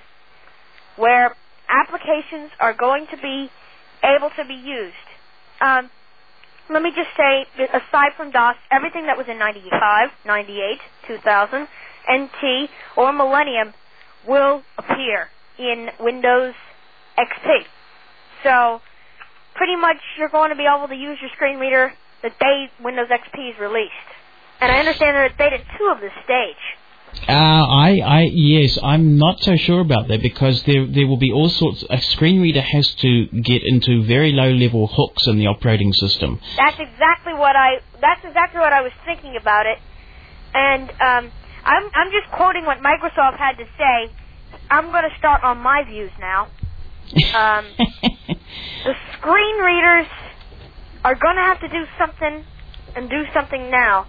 where applications are going to be able to be used. Um, Let me just say, aside from DOS, everything that was in ninety-five, ninety-eight, two thousand, N T, or Millennium will appear in Windows X P. So, pretty much you're going to be able to use your screen reader the day Windows X P is released. And I understand they're at beta two of this stage. Uh, I, I, yes, I'm not so sure about that because there, there will be all sorts. A screen reader has to get into very low-level hooks in the operating system. That's exactly what I. That's exactly what I was thinking about it, and um, I'm, I'm just quoting what Microsoft had to say. I'm going to start on my views now. Um, the screen readers are going to have to do something, and do something now.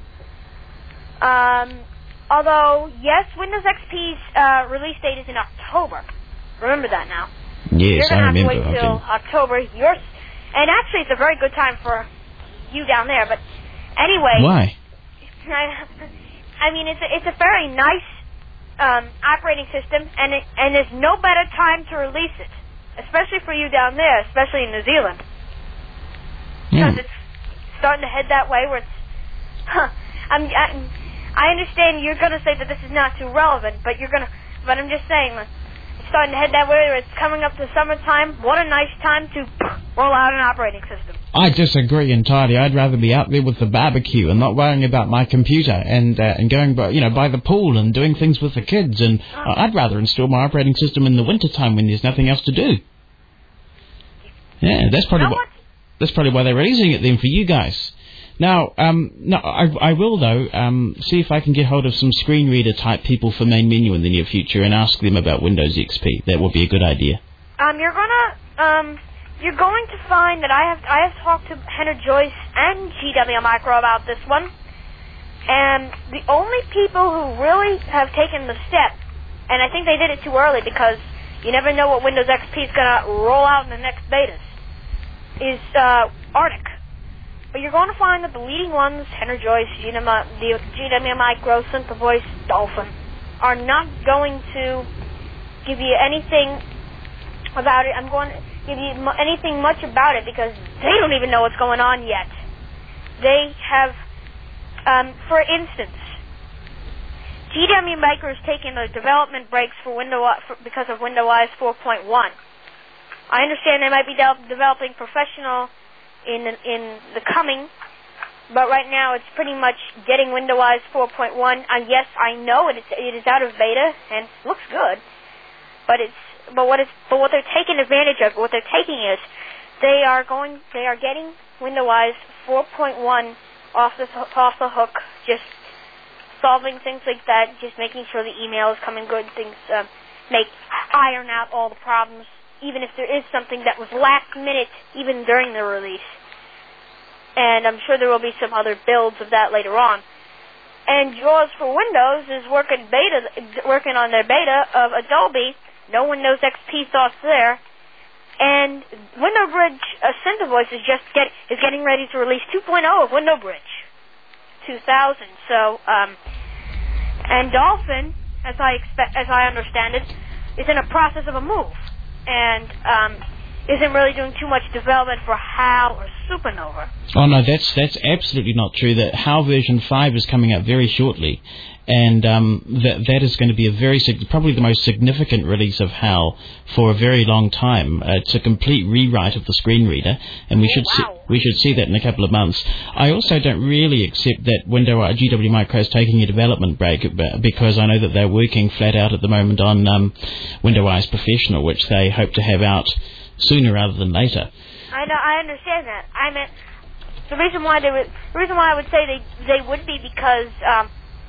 Um. Although, yes, Windows X P's uh, release date is in October. Remember that now. Yes, You're I going to have remember. to wait till Okay. October. Yours, and actually, it's a very good time for you down there. But anyway, Why? I, I mean, it's a, it's a very nice um, operating system, and it, and there's no better time to release it, especially for you down there, especially in New Zealand, because Yeah. it's starting to head that way where it's. Huh, I'm. I'm I understand you're going to say that this is not too relevant, but you're going to, but I'm just saying, it's starting to head that way. It's coming up to summertime. What a nice time to roll out an operating system. I disagree entirely. I'd rather be out there with the barbecue and not worrying about my computer and uh, and going by, you know, by the pool and doing things with the kids. And Oh. uh, I'd rather install my operating system in the wintertime when there's nothing else to do. Yeah, that's probably You know what, what? that's probably why they're releasing it then for you guys. Now, um, no, I, I will though um, see if I can get hold of some screen reader type people for main menu in the near future and ask them about Windows X P. That would be a good idea. Um, you're gonna, um, you're going to find that I have, I have talked to Henry Joyce and G W Micro about this one, and the only people who really have taken the step, and I think they did it too early because you never know what Windows X P is gonna roll out in the next betas, is uh, Arctic. But you're going to find that the leading ones, Henry Joyce, G W Micro, SynthaVoice, Dolphin, are not going to give you anything about it. I'm going to give you m- anything much about it because they don't even know what's going on yet. They have, um, for instance, G W Micro is taking the development breaks for Windows for, because of Windows four point one. I understand they might be de- developing professional in in the coming, but right now it's pretty much getting Windows four point one. And yes, I know it is, it is out of beta and looks good, but it's but what it's but what they're taking advantage of, what they're taking is they are going they are getting Windows four point one off the off the hook, just solving things like that, just making sure the email is coming good, things uh, make iron out all the problems, even if there is something that was last minute, even during the release. And I'm sure there will be some other builds of that later on. And Jaws for Windows is working beta, working on their beta of Adobe. No Windows X P thoughts there. And WindowBridge uh, SynthaVoice is just get is getting ready to release two point oh of WindowBridge two thousand. So, um, and Dolphin, as I expect, as I understand it, is in a process of a move, and um, isn't really doing too much development for HAL or Supernova. Oh no, that's that's absolutely not true. That HAL version five is coming out very shortly, and um, that that is going to be a very sig- probably the most significant release of HAL for a very long time. Uh, it's a complete rewrite of the screen reader, and we Oh, should wow. see we should see that in a couple of months. I also don't really accept that Windows G W Micro is taking a development break because I know that they're working flat out at the moment on um, Windows Professional, which they hope to have out sooner rather than later. I know, I understand that. I meant the reason why they would, the reason why I would say they they would be because um,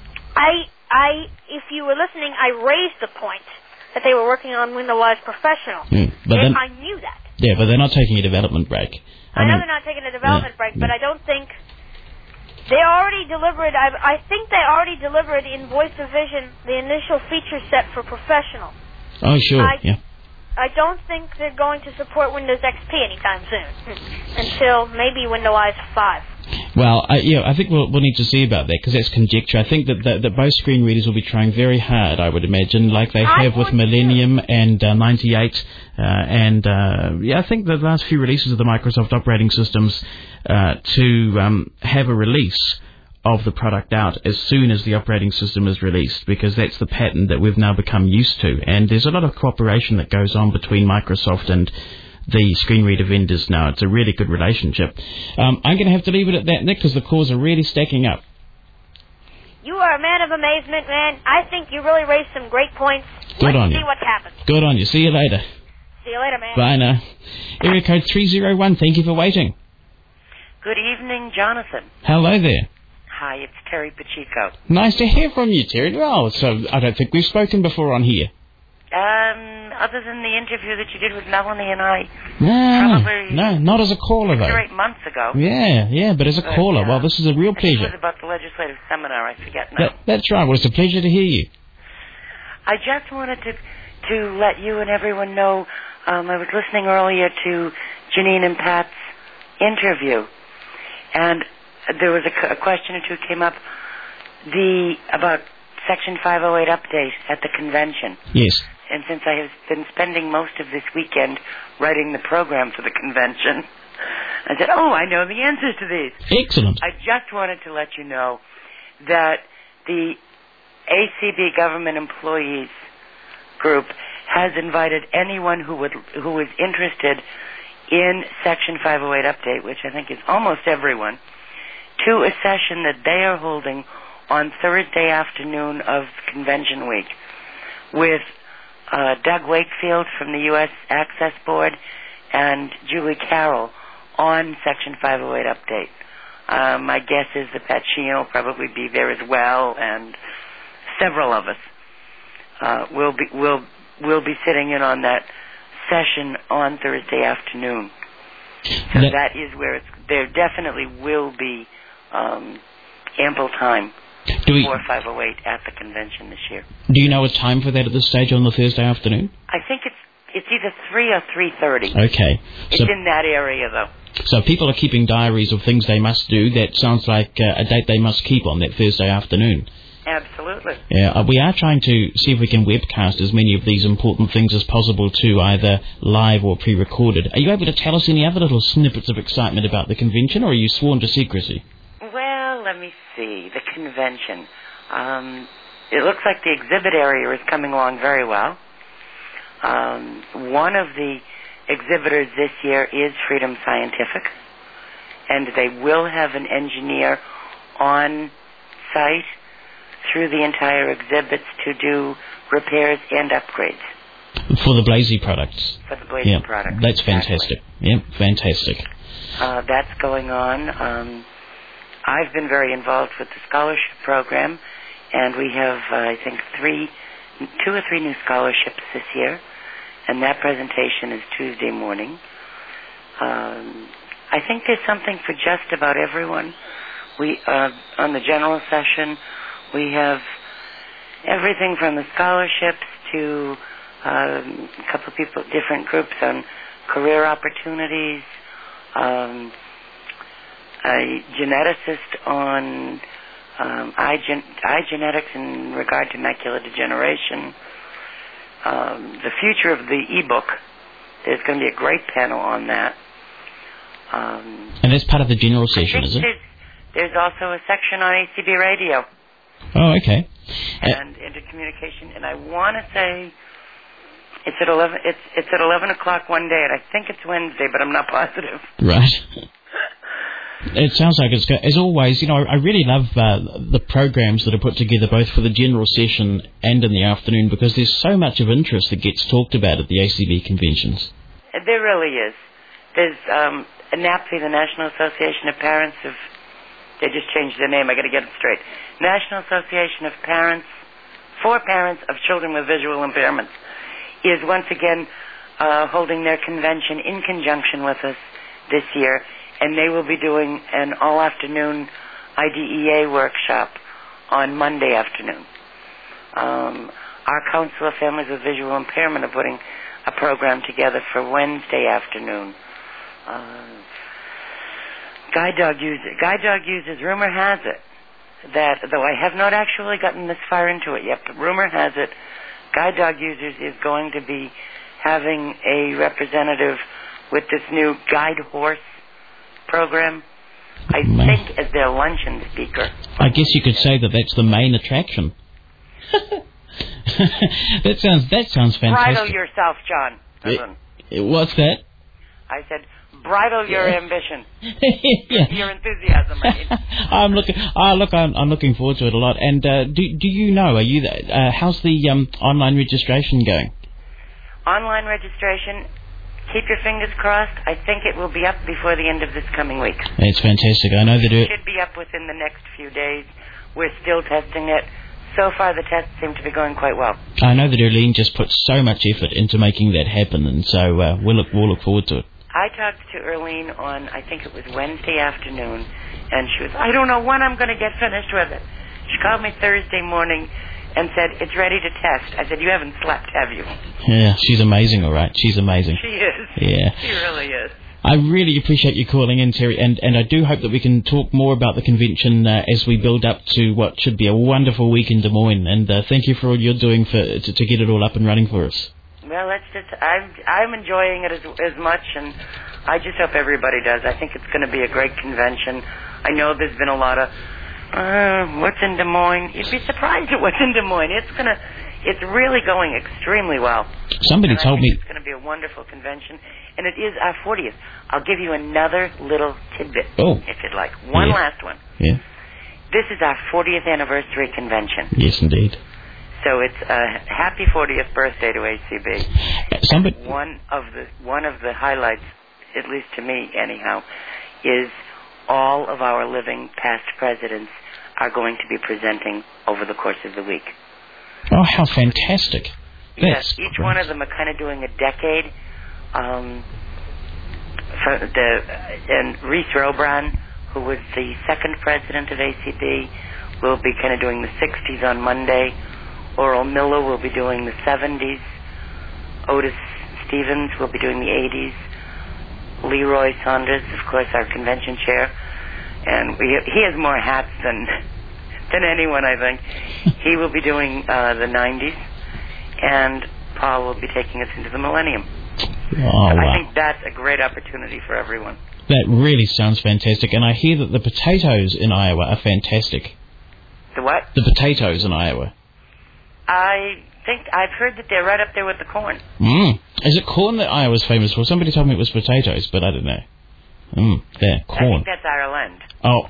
I I if you were listening, I raised the point that they were working on Windows Professional. Mm, but They- then, I knew that. yeah, but they're not taking a development break. I, I know mean, they're not taking a development yeah, break, yeah. but I don't think they already delivered. I, I think they already delivered in Voice Division the initial feature set for Professional. oh sure, I- yeah. I don't think they're going to support Windows X P anytime soon, until maybe Windows five. Well, I, yeah, I think we'll, we'll need to see about that because that's conjecture. I think that, that that both screen readers will be trying very hard, I would imagine, like they I have with would Millennium and uh, ninety-eight. Uh, and uh, yeah, I think the last few releases of the Microsoft operating systems uh, to um, have a release of the product out as soon as the operating system is released, because that's the pattern that we've now become used to. And there's a lot of cooperation that goes on between Microsoft and the screen reader vendors now. It's a really good relationship. Um, I'm going to have to leave it at that, Nick, because the calls are really stacking up. You are a man of amazement, man. I think you really raised some great points. Good Let's on see you. what happens. Good on you. See you later. See you later, man. Bye now. Area code three zero one, thank you for waiting. Good evening, Jonathan. Hello there. Hi, it's Terry Pacheco. Nice to hear from you, Terry. Well, so I don't think we've spoken before on here. Um, other than the interview that you did with Melanie and I, No, probably no, not as a caller, six or though. eight months ago. Yeah, yeah, but as a But, caller, uh, well, this is a real I think it pleasure. was about the legislative seminar, I forget now. That, that's right. Well, it's a pleasure to hear you. I just wanted to to let you and everyone know, um, I was listening earlier to Janine and Pat's interview, and there was a, a question or two came up the about Section five oh eight update at the convention. Yes. And since I have been spending most of this weekend writing the program for the convention, I said, oh, I know the answers to these. Excellent. I just wanted to let you know that the A C B government employees group has invited anyone who would who is interested in Section five oh eight update, which I think is almost everyone, to a session that they are holding on Thursday afternoon of convention week with uh, Doug Wakefield from the U S Access Board and Julie Carroll on Section five oh eight update. Uh, my guess is that Pat Sheehan will probably be there as well, and several of us uh, will be will will be sitting in on that session on Thursday afternoon. So that, that is where it's, there definitely will be um, ample time do we, for five oh eight at the convention this year. Do you know a time for that at this stage on the Thursday afternoon? I think it's it's either three or three thirty. Okay. It's So, in that area, though. so people are keeping diaries of things they must do. That sounds like uh, a date they must keep on that Thursday afternoon. Absolutely. Yeah, uh, we are trying to see if we can webcast as many of these important things as possible to either live or pre-recorded. Are you able to tell us any other little snippets of excitement about the convention, or are you sworn to secrecy? Well, let me see. The convention. Um, it looks like the exhibit area is coming along very well. Um, one of the exhibitors this year is Freedom Scientific, and they will have an engineer on site through the entire exhibits to do repairs and upgrades. For the Blazy products. For the Blazy yeah, products. That's exactly. fantastic. Yeah, fantastic. Uh, that's going on. Um, I've been very involved with the scholarship program, and we have, uh, I think, three, two or three new scholarships this year, and that presentation is Tuesday morning. Um, I think there's something for just about everyone. We uh, on the general session, we have everything from the scholarships to um, a couple of people, different groups on career opportunities, um, a geneticist on um, eye, gen- eye genetics in regard to macular degeneration, um, the future of the e-book. There's going to be a great panel on that. Um, and that's part of the general session, I think is it? There's, there's also a section on A C B radio. Oh, okay. And uh, intercommunication, and I want to say it's at eleven. It's it's at eleven o'clock one day, and I think it's Wednesday, but I'm not positive. Right. It sounds like it's, as always, you know, I really love uh, the programs that are put together both for the general session and in the afternoon, because there's so much of interest that gets talked about at the A C B conventions. There really is. There's um, N A P, the National Association of Parents of, they just changed their name, I got to get it straight. National Association of Parents, for Parents of Children with Visual Impairments, is once again uh, holding their convention in conjunction with us this year, and they will be doing an all-afternoon I D E A workshop on Monday afternoon. Um, our Council of Families with Visual Impairment are putting a program together for Wednesday afternoon. Uh, Guide dog users, guide dog users, rumor has it that, though I have not actually gotten this far into it yet, but rumor has it, Guide Dog Users is going to be having a representative with this new Guide Horse program, I Man. think, as their luncheon speaker. I guess you could say that that's the main attraction. that sounds that sounds fantastic. Bridle yourself, John. It, it, what's that? I said, bridle your Yeah. ambition, yeah. your enthusiasm. I mean. I'm looking. Uh, look, I'm, I'm looking forward to it a lot. And uh, do do you know? Are you? Uh, how's the um, online registration going? Online registration. Keep your fingers crossed. I think it will be up before the end of this coming week. It's fantastic. I know that It it should be up within the next few days. We're still testing it. So far, the tests seem to be going quite well. I know that Erlene just put so much effort into making that happen, and so uh, we'll look we'll look forward to it. I talked to Erlene on, I think it was Wednesday afternoon, and she was, I don't know when I'm going to get finished with it. She called me Thursday morning and said, it's ready to test. I said, you haven't slept, have you? Yeah, she's amazing, all right. She's amazing. She is. Yeah. She really is. I really appreciate you calling in, Terry, and, and I do hope that we can talk more about the convention uh, as we build up to what should be a wonderful week in Des Moines. And uh, thank you for all you're doing for to, to get it all up and running for us. Well, that's just, I'm, I'm enjoying it as, as much, and I just hope everybody does. I think it's going to be a great convention. I know there's been a lot of, uh, what's in Des Moines? You'd be surprised at what's in Des Moines. It's going to, it's really going extremely well. Somebody and I told think me it's going to be a wonderful convention, and it is our fortieth. I'll give you another little tidbit, Oh. if you'd like. One Yeah. last one. Yeah. This is our fortieth anniversary convention. Yes, indeed. So it's a happy fortieth birthday to A C B. Somebody. One of the one of the highlights, at least to me anyhow, is all of our living past presidents are going to be presenting over the course of the week. Oh, how fantastic! Yes, That's each great. one of them are kind of doing a decade. Um, for the and Reese Robran, who was the second president of A C B, will be kind of doing the sixties on Monday. Oral Miller will be doing the seventies. Otis Stevens will be doing the eighties. Leroy Saunders, of course, our convention chair, and we, he has more hats than than anyone, I think. He will be doing uh, the nineties, and Paul will be taking us into the millennium. Oh, wow. I think that's a great opportunity for everyone. That really sounds fantastic, and I hear that the potatoes in Iowa are fantastic. The what? The potatoes in Iowa. I think I've heard that they're right up there with the corn. Mm. Is it corn that Iowa's famous for? Somebody told me it was potatoes, but I don't know. Mm, there, I corn. think that's Ireland. Oh,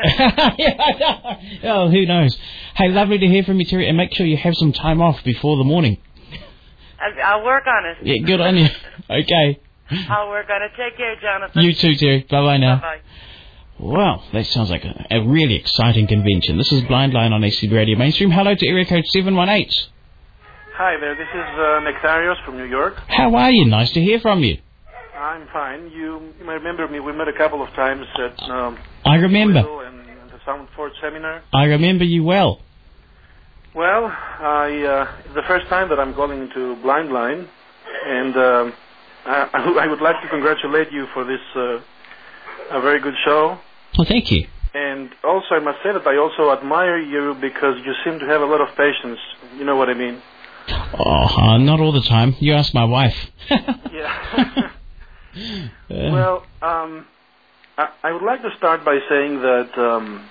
it, oh, who knows? Hey, lovely to hear from you, Terry, and make sure you have some time off before the morning. I'll work on it. Yeah, good on you. Okay. I'll work on it. Take care, Jonathan. You too, Terry. Bye-bye now. Bye-bye. Well, that sounds like a, a really exciting convention. This is Blind Line on A C B Radio Mainstream. Hello to area code seven one eight. Hi there, this is uh, Nectarios from New York. How are you? Nice to hear from you. I'm fine. You, you might remember me. We met a couple of times at um, I remember. and, and the Soundforge seminar. I remember you well. Well, I uh, it's the first time that I'm calling into Blind Line, and um, I, I would like to congratulate you for this uh, a very good show. Well, thank you. And also, I must say that I also admire you because you seem to have a lot of patience. You know what I mean? Oh, uh, not all the time. You ask my wife. Yeah. Uh, Well, um, I, I would like to start by saying that um,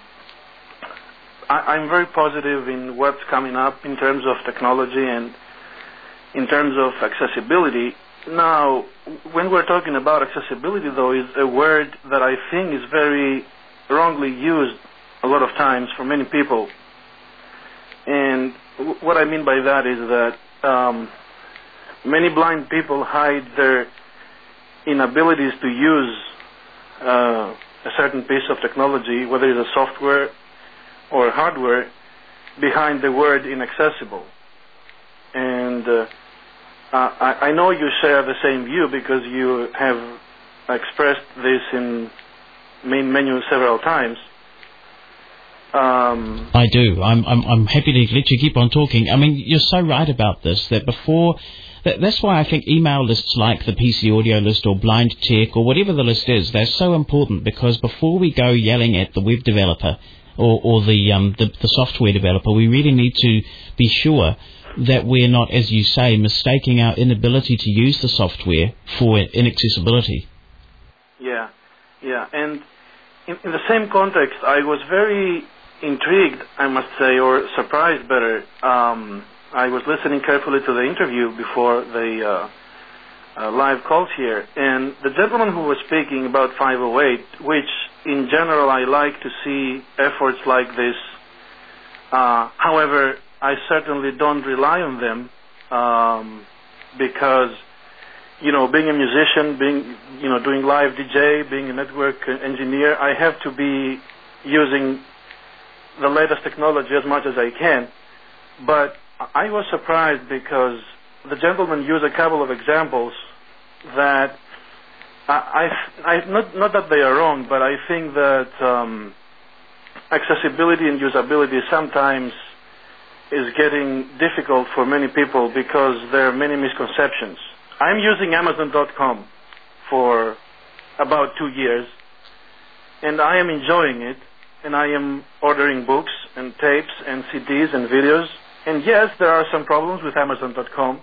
I, I'm very positive in what's coming up in terms of technology and in terms of accessibility. Now, when we're talking about accessibility, though, is a word that I think is very wrongly used a lot of times for many people. And w- what I mean by that is that um, many blind people hide their inabilities to use uh, a certain piece of technology, whether it's a software or hardware, behind the word inaccessible. And uh, I, I know you share the same view because you have expressed this in main menu several times. Um, I do. I'm, I'm I'm happy to let you keep on talking. I mean, you're so right about this, that before... That, that's why I think email lists like the P C Audio list or Blind Tech or whatever the list is, they're so important, because before we go yelling at the web developer or, or the, um, the the software developer, we really need to be sure that we're not, as you say, mistaking our inability to use the software for inaccessibility. Yeah, yeah. And in, in the same context, I was very intrigued, I must say, or surprised better. Um, I was listening carefully to the interview before the uh, uh, live calls here. And the gentleman who was speaking about five oh eight, which in general I like to see efforts like this. Uh, however, I certainly don't rely on them um, because, you know, being a musician, being, you know, doing live D J, being a network engineer, I have to be using the latest technology as much as I can. But I was surprised because the gentleman used a couple of examples that I, I, I not, not that they are wrong, but I think that um, accessibility and usability sometimes is getting difficult for many people because there are many misconceptions. I'm using Amazon dot com for about two years, and I am enjoying it, and I am ordering books and tapes and C Ds and videos. And yes, there are some problems with Amazon dot com.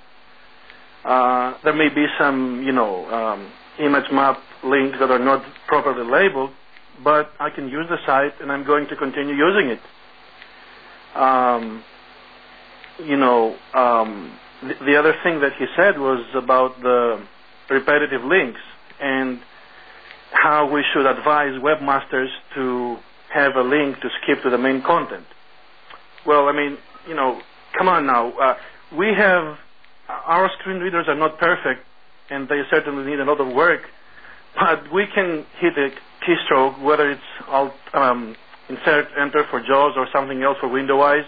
Uh, there may be some, you know, um, image map links that are not properly labeled, but I can use the site, and I'm going to continue using it. Um, you know, um, the, the other thing that he said was about the repetitive links and how we should advise webmasters to have a link to skip to the main content. Well, I mean, you know, come on now. Uh, we have, our screen readers are not perfect, and they certainly need a lot of work, but we can hit a keystroke, whether it's alt, um, insert enter for JAWS or something else for Windows,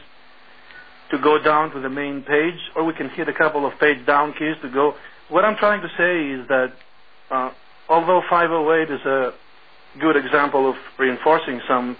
to go down to the main page, or we can hit a couple of page down keys to go. What I'm trying to say is that uh, although five oh eight is a good example of reinforcing some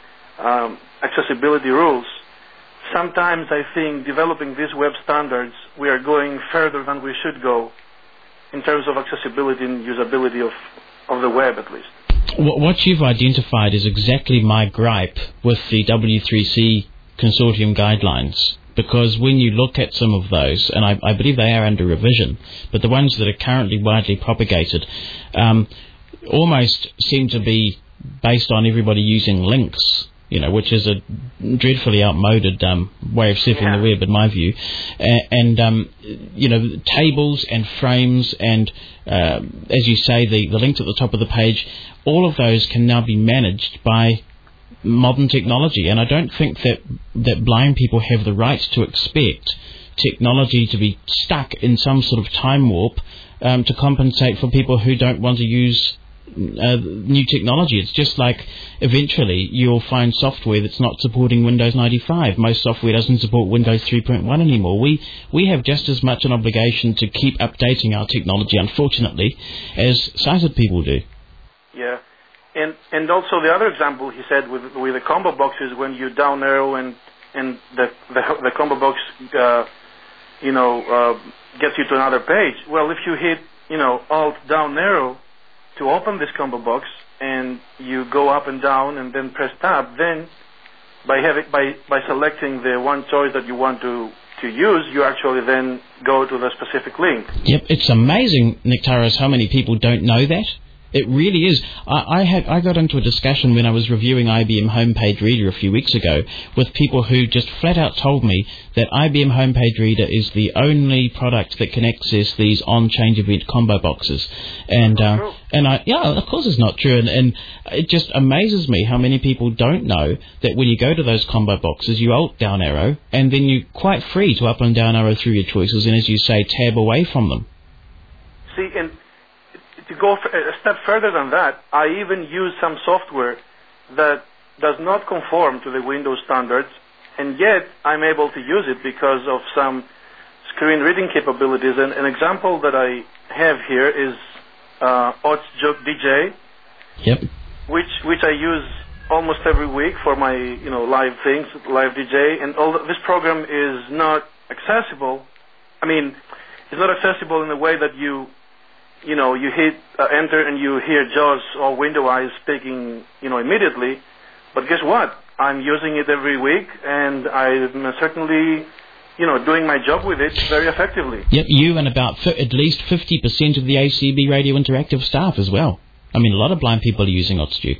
um, accessibility rules, sometimes I think developing these web standards, we are going further than we should go in terms of accessibility and usability of, of the web, at least. What you've identified is exactly my gripe with the W three C consortium guidelines, because when you look at some of those, and I, I believe they are under revision, but the ones that are currently widely propagated um, almost seem to be based on everybody using links, you know, which is a dreadfully outmoded um, way of surfing yeah. the web, in my view. And, and um, you know, tables and frames and, uh, as you say, the, the links at the top of the page, all of those can now be managed by modern technology. And I don't think that, that blind people have the right to expect technology to be stuck in some sort of time warp um, to compensate for people who don't want to use Uh, new technology. It's just like eventually you'll find software that's not supporting Windows ninety-five. Most software doesn't support Windows three point one anymore. We we have just as much an obligation to keep updating our technology, unfortunately, as sighted people do. Yeah, and and also the other example he said with with the combo boxes, when you down arrow and and the the, the combo box uh, you know uh, gets you to another page. Well, if you hit you know Alt down arrow to open this combo box, and you go up and down and then press tab, then by having by, by selecting the one choice that you want to, to use, you actually then go to the specific link. Yep, it's amazing, Nectaris, how many people don't know that. It really is. I, I had I got into a discussion when I was reviewing I B M Homepage Reader a few weeks ago with people who just flat out told me that I B M Homepage Reader is the only product that can access these on-change event combo boxes. And uh, and I yeah, of course it's not true. And, and it just amazes me how many people don't know that when you go to those combo boxes, you alt down arrow, and then you're quite free to up and down arrow through your choices, and as you say, tab away from them. See, and to go a step further than that, I even use some software that does not conform to the Windows standards, and yet I'm able to use it because of some screen reading capabilities. And an example that I have here is uh, Otsjoke D J, yep. which which I use almost every week for my you know live things, live D J. And although this program is not accessible, I mean, it's not accessible in the way that you You know, you hit uh, enter and you hear JAWS or Windows speaking, you know, immediately. But guess what? I'm using it every week, and I'm certainly, you know, doing my job with it very effectively. Yep, you and about fi- at least fifty percent of the A C B Radio Interactive staff as well. I mean, a lot of blind people are using Otsjoke.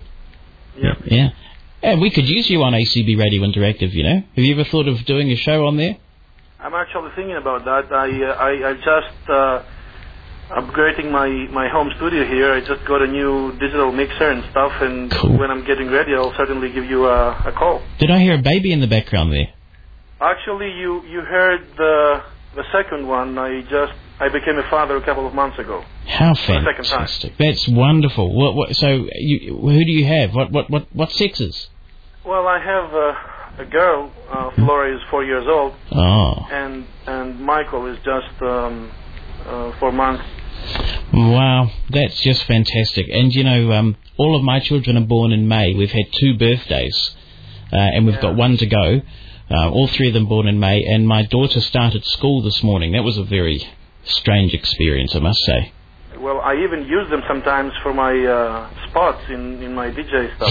Yeah. Yeah. And we could use you on A C B Radio Interactive, you know. Have you ever thought of doing a show on there? I'm actually thinking about that. I, uh, I, I just... Uh, upgrading my, my home studio here. I just got a new digital mixer and stuff, and cool. when I'm getting ready, I'll certainly give you a, a call. Did I hear a baby in the background there? Actually, you, you heard the the second one. I just I became a father a couple of months ago. How For the second time. fantastic! That's wonderful. What, what, so, you, who do you have? What what what what sexes? Well, I have uh, a girl. Uh, Flora is four years old. Oh. And and Michael is just um, uh, four months. Wow, that's just fantastic. And you know, um, all of my children are born in May. We've had two birthdays, uh, and we've Yeah. got one to go. Uh, all three of them born in May. And my daughter started school this morning. That was a very strange experience, I must say. Well, I even use them sometimes for my uh, spots in, in my D J stuff.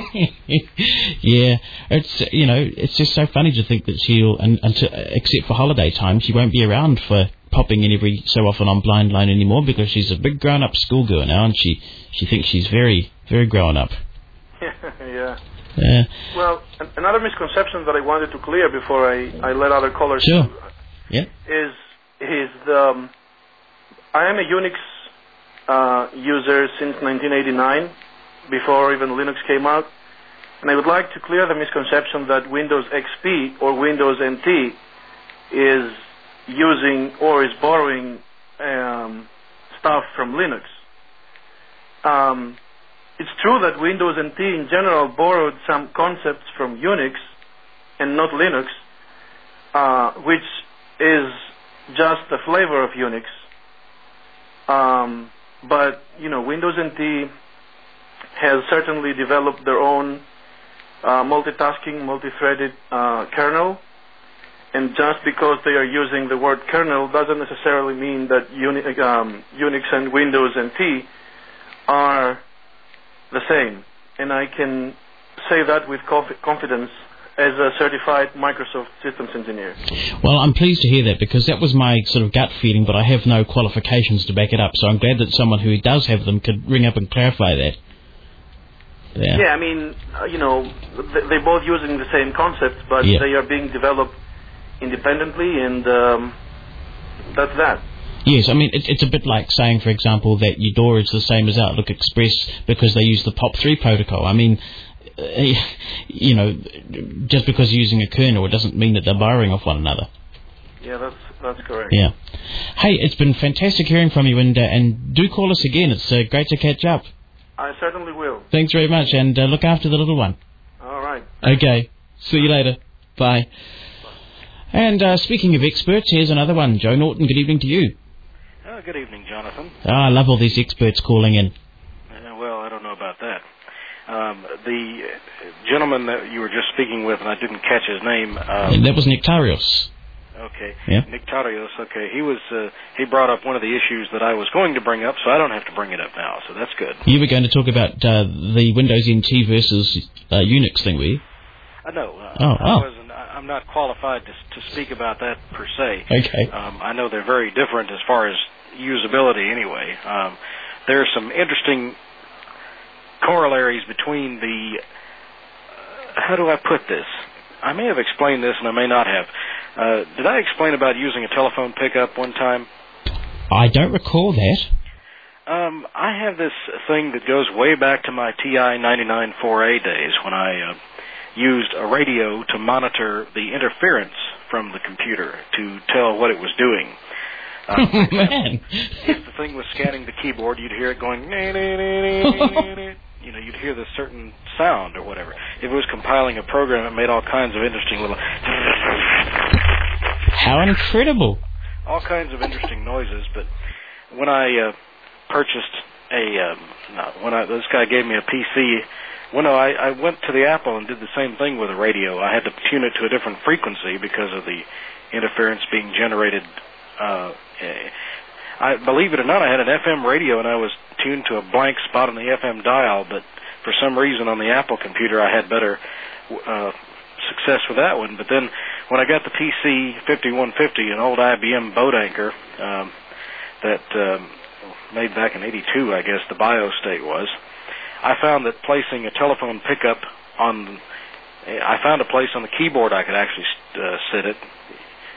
Yeah, it's you know, it's just so funny to think that she'll, and, and to, except for holiday time, she won't be around for popping in every so often on Blind Line anymore because she's a big grown-up schoolgirl now, and she she thinks she's very very grown up. Yeah. Yeah. Well, an- another misconception that I wanted to clear before I, I let other callers Sure. Yeah. is is the um, I am a Unix uh, user since nineteen eighty-nine, before even Linux came out, and I would like to clear the misconception that Windows X P or Windows N T is using or is borrowing um, stuff from Linux. Um, it's true that Windows N T in general borrowed some concepts from Unix and not Linux, uh, which is just the flavor of Unix. Um, but, you know, Windows N T has certainly developed their own uh, multitasking, multi-threaded uh, kernel. And just because they are using the word kernel doesn't necessarily mean that Uni- um, Unix and Windows N T are the same. And I can say that with conf- confidence as a certified Microsoft systems engineer. Well, I'm pleased to hear that because that was my sort of gut feeling, but I have no qualifications to back it up. So I'm glad that someone who does have them could ring up and clarify that. Yeah, yeah I mean, uh, you know, th- they're both using the same concepts, but yeah. they are being developed independently, and um, that's that. Yes, I mean, it, it's a bit like saying, for example, that Eudora is the same as Outlook Express because they use the P O P three protocol. I mean, uh, you know, just because you're using a kernel, it doesn't mean that they're borrowing off one another. Yeah, that's that's correct. Yeah. Hey, it's been fantastic hearing from you, and, uh, and do call us again. It's uh, great to catch up. I certainly will. Thanks very much, and uh, look after the little one. All right. Okay. See you later. Bye. And uh, speaking of experts, here's another one. Joe Norton, good evening to you. Uh, good evening, Jonathan. Oh, I love all these experts calling in. Uh, well, I don't know about that. Um, the gentleman that you were just speaking with, and I didn't catch his name. Um, that was Nectarios. Okay. Yeah. Nectarios, okay. He was. Uh, he brought up one of the issues that I was going to bring up, so I don't have to bring it up now, so that's good. You were going to talk about uh, the Windows N T versus uh, Unix thing, were you? Uh, no. Uh, oh, I oh. wasn't. I'm not qualified to, to speak about that per se. Okay. Um, I know they're very different as far as usability anyway. Um, there are some interesting corollaries between the... Uh, how do I put this? I may have explained this and I may not have. Uh, did I explain about using a telephone pickup one time? I don't recall that. Um, I have this thing that goes way back to my T I ninety-nine four A days when I... Uh, used a radio to monitor the interference from the computer to tell what it was doing. Um, oh, man. If the thing was scanning the keyboard, you'd hear it going, nah, nah, nah, nah, nah. You know, you'd hear this certain sound or whatever. If it was compiling a program, it made all kinds of interesting little... How incredible. All kinds of interesting noises, but when I uh, purchased a... Um, no, when I, this guy gave me a P C... Well, no, I, I went to the Apple and did the same thing with a radio. I had to tune it to a different frequency because of the interference being generated. Uh, I believe it or not, I had an F M radio and I was tuned to a blank spot on the F M dial, but for some reason on the Apple computer I had better uh, success with that one. But then when I got the P C fifty-one fifty, an old I B M boat anchor um, that um, made back in eighty-two, I guess the BIOS date was, I found that placing a telephone pickup on, I found a place on the keyboard I could actually uh, sit it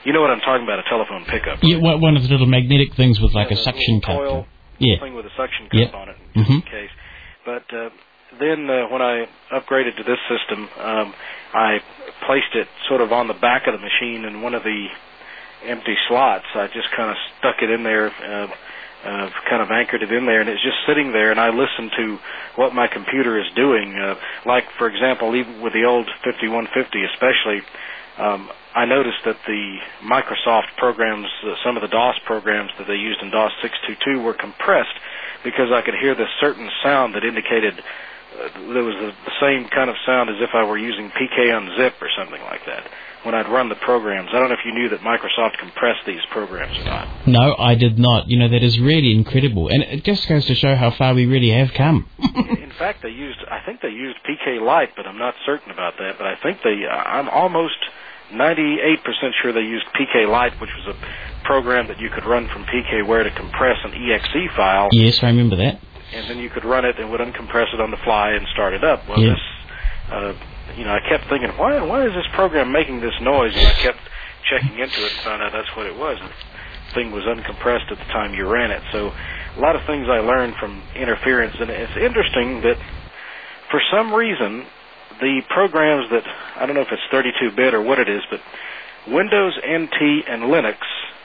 You know what I'm talking about? A telephone pickup. Yeah, one of the little magnetic things with like yeah, a suction cup. Coil yeah. thing with a suction cup yep. on it. Mm-hmm. In case. But uh, then uh, when I upgraded to this system, um, I placed it sort of on the back of the machine in one of the empty slots. I just kind of stuck it in there. Uh, Uh, kind of anchored it in there, and it's just sitting there, and I listen to what my computer is doing. Uh, like, for example, even with the old fifty-one fifty especially, um, I noticed that the Microsoft programs, uh, some of the DOS programs that they used in DOS six twenty-two were compressed because I could hear this certain sound that indicated uh, there was the, the same kind of sound as if I were using P K Unzip or something like that when I'd run the programs. I don't know if you knew that Microsoft compressed these programs or not. No, I did not. You know, that is really incredible. And it just goes to show how far we really have come. In fact, they used, I think they used P K Lite, but I'm not certain about that. But I think they, I'm almost ninety-eight percent sure they used P K Lite, which was a program that you could run from PKWare to compress an E X E file. Yes, I remember that. And then you could run it and would uncompress it on the fly and start it up. Well, yeah. this... Uh, You know, I kept thinking, why why is this program making this noise? And I kept checking into it and found out that's what it was. The thing was uncompressed at the time you ran it. So a lot of things I learned from interference. And it's interesting that for some reason, the programs that, I don't know if it's thirty-two bit or what it is, but Windows N T and Linux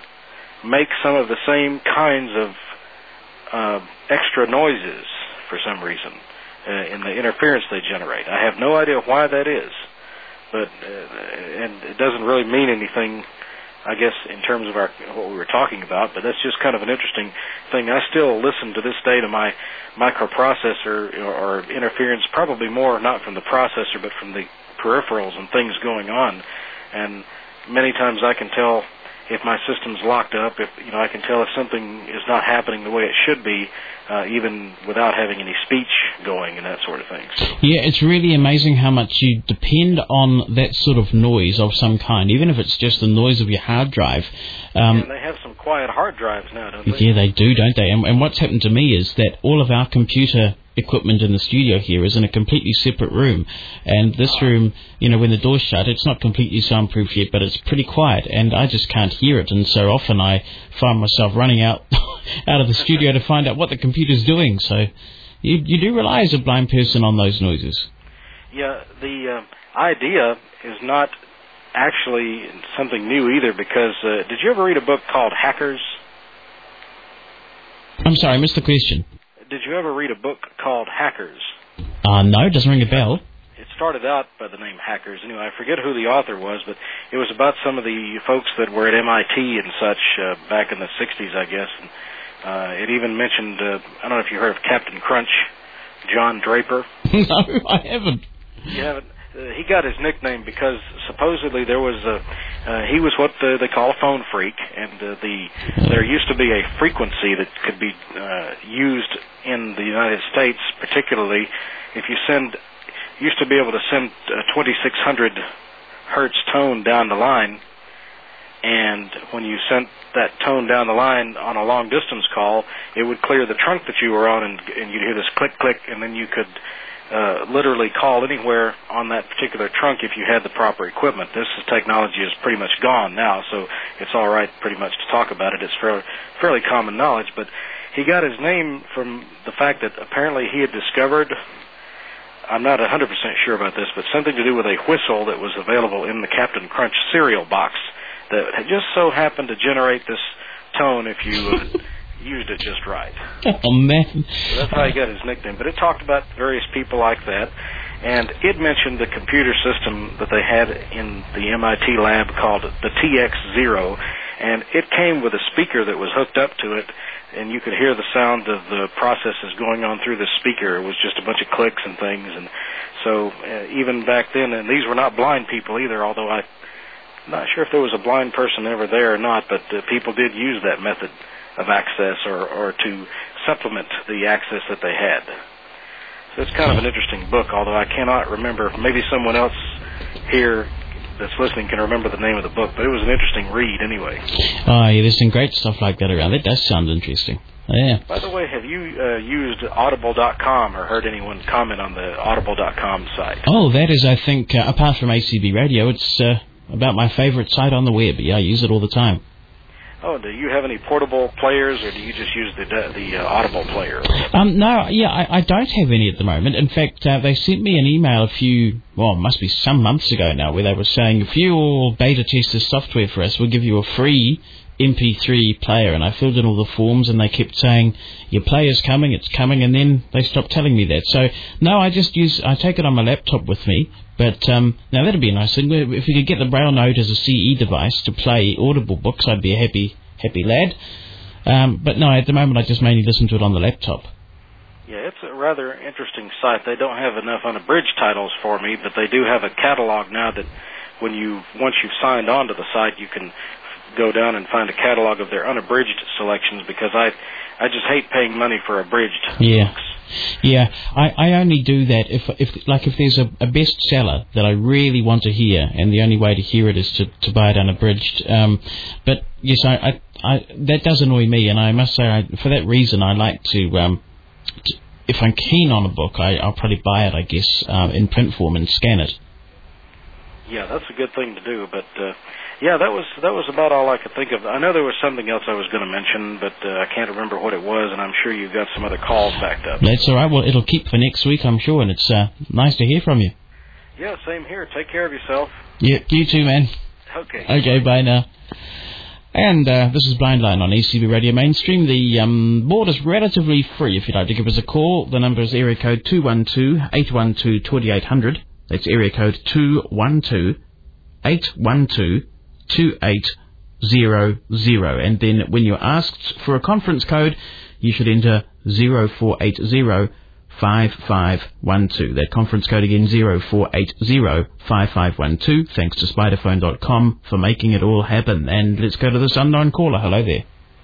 make some of the same kinds of uh, extra noises for some reason. Uh, in the interference they generate. I have no idea why that is, but uh, and it doesn't really mean anything, I guess, in terms of our what we were talking about, but that's just kind of an interesting thing. I still listen to this day to my microprocessor or, or interference, probably more not from the processor but from the peripherals and things going on, and many times I can tell if my system's locked up, if you know, I can tell if something is not happening the way it should be, uh, even without having any speech going and that sort of thing. So. Yeah, it's really amazing how much you depend on that sort of noise of some kind, even if it's just the noise of your hard drive. Um, yeah, they have some quiet hard drives now, don't they? Yeah, they do, don't they? And, and what's happened to me is that all of our computer equipment in the studio here is in a completely separate room, and this room, you know, when the door's shut, it's not completely soundproof yet, but it's pretty quiet, and I just can't hear it, and so often I find myself running out out of the studio to find out what the computer's doing. So you you do rely as a blind person on those noises. Yeah, the uh, idea is not actually something new either, because uh, did you ever read a book called Hackers? I'm sorry, I missed the question. Did you ever read a book called Hackers? Uh, no, it doesn't ring a bell. It started out by the name Hackers. Anyway, I forget who the author was, but it was about some of the folks that were at M I T and such uh, back in the sixties, I guess. And, uh, it even mentioned, uh, I don't know if you heard of Captain Crunch, John Draper. No, I haven't. You haven't? Uh, he got his nickname because supposedly there was a, uh, he was what the, they call a phone freak, and uh, the there used to be a frequency that could be uh, used in the United States, particularly if you send, used to be able to send a twenty-six hundred hertz tone down the line, and when you sent that tone down the line on a long distance call, it would clear the trunk that you were on, and, and you'd hear this click click, and then you could Uh, literally call anywhere on that particular trunk if you had the proper equipment. This is, technology is pretty much gone now, so it's all right pretty much to talk about it. It's fairly, fairly common knowledge, but he got his name from the fact that apparently he had discovered, I'm not one hundred percent sure about this, but something to do with a whistle that was available in the Captain Crunch cereal box that had just so happened to generate this tone if you uh, used it just right. Oh, man. So that's how he got his nickname. But it talked about various people like that, and it mentioned the computer system that they had in the M I T lab called the T X zero, and it came with a speaker that was hooked up to it, and you could hear the sound of the processes going on through the speaker. It was just a bunch of clicks and things, and so uh, even back then, and these were not blind people either, although I'm not sure if there was a blind person ever there or not, but uh, people did use that method of access or, or to supplement the access that they had. So it's kind of an interesting book, although I cannot remember. Maybe someone else here that's listening can remember the name of the book, but it was an interesting read anyway. Oh, yeah, there's some great stuff like that around. That does sound interesting. Yeah. By the way, have you uh, used audible dot com or heard anyone comment on the audible dot com site? Oh, that is, I think, uh, apart from A C B Radio, it's uh, about my favorite site on the web. Yeah, I use it all the time. Oh, do you have any portable players, or do you just use the the uh, Audible player? Um, no, yeah, I, I don't have any at the moment. In fact, uh, they sent me an email a few, well, it must be some months ago now, where they were saying, if you all beta test this software for us, we'll give you a free M P three player. And I filled in all the forms, and they kept saying, your player's coming, it's coming, and then they stopped telling me that. So, no, I just use, I take it on my laptop with me. But um, now that'd be a nice thing. If we could get the Braille Note as a C E device to play Audible books, I'd be a happy, happy lad. Um, but no, at the moment I just mainly listen to it on the laptop. Yeah, it's a rather interesting site. They don't have enough unabridged titles for me, but they do have a catalog now that when you once you've signed on to the site, you can go down and find a catalog of their unabridged selections, because I I just hate paying money for abridged yeah. books. Yeah, I, I only do that if, if like, if there's a, a bestseller that I really want to hear, and the only way to hear it is to, to buy it unabridged. Um, but yes, I, I, I that does annoy me, and I must say, I, for that reason, I like to, um, to, if I'm keen on a book, I, I'll probably buy it, I guess, um, in print form and scan it. Yeah, that's a good thing to do, but uh, yeah, that was that was about all I could think of. I know there was something else I was going to mention, but uh, I can't remember what it was, and I'm sure you've got some other calls backed up. That's all right. Well, it'll keep for next week, I'm sure, and it's uh, nice to hear from you. Yeah, same here. Take care of yourself. Yeah, you too, man. Okay. Okay, bye now. And uh, this is Blind Line on A C B Radio Mainstream. The um, board is relatively free if you'd like to give us a call. The number is area code two one two, eight one two, two eight zero zero. That's area code two one two, eight one two, two eight zero zero. And then when you're asked for a conference code, you should enter zero four eight zero, five five one two. That conference code again, zero four eight zero, five five one two. Thanks to Spiderphone dot com for making it all happen. And let's go to this unknown caller. Hello there.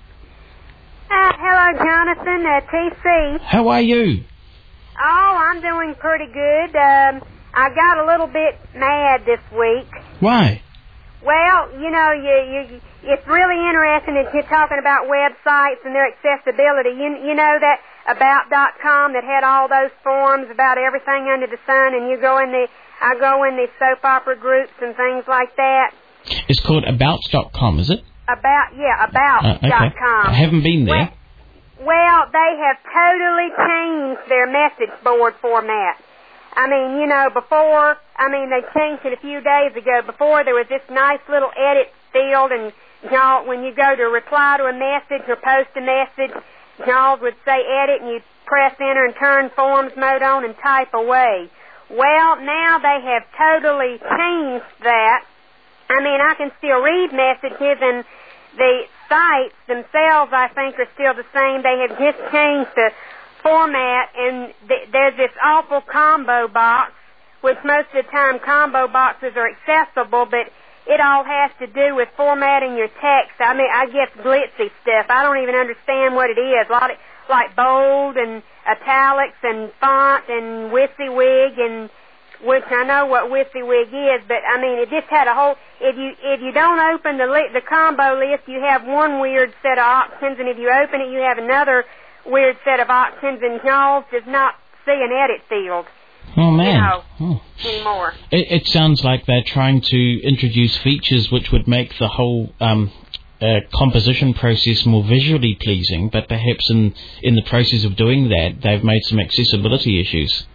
Uh, hello, Jonathan, uh, T C. How are you? Oh, I'm doing pretty good. Um, I got a little bit mad this week. Why? Well, you know, you, you, it's really interesting that you're talking about websites and their accessibility. You, you know that about dot com that had all those forums about everything under the sun, and you go in the, I go in the soap opera groups and things like that. It's called about dot com, is it? About, yeah, about uh, okay. dot com. I haven't been there. Well, well, they have totally changed their message board format. I mean, you know, before, I mean, they changed it a few days ago. Before, there was this nice little edit field, and y'all, when you go to reply to a message or post a message, y'all would say edit, and you press enter and turn forms mode on and type away. Well, now they have totally changed that. I mean, I can still read messages, and the sites themselves, I think, are still the same. They have just changed the format, and th- there's this awful combo box, which most of the time combo boxes are accessible, but it all has to do with formatting your text. I mean, I guess glitzy stuff. I don't even understand what it is. A lot of, like bold and italics and font and WYSIWYG, and which I know what WYSIWYG is, but I mean, it just had a whole. If you if you don't open the li- the combo list, you have one weird set of options, and if you open it, you have another weird set of options, and y'all does not see an edit field. Oh, man. You know, oh. anymore. It, it sounds like they're trying to introduce features which would make the whole um, uh, composition process more visually pleasing, but perhaps in, in the process of doing that, they've made some accessibility issues.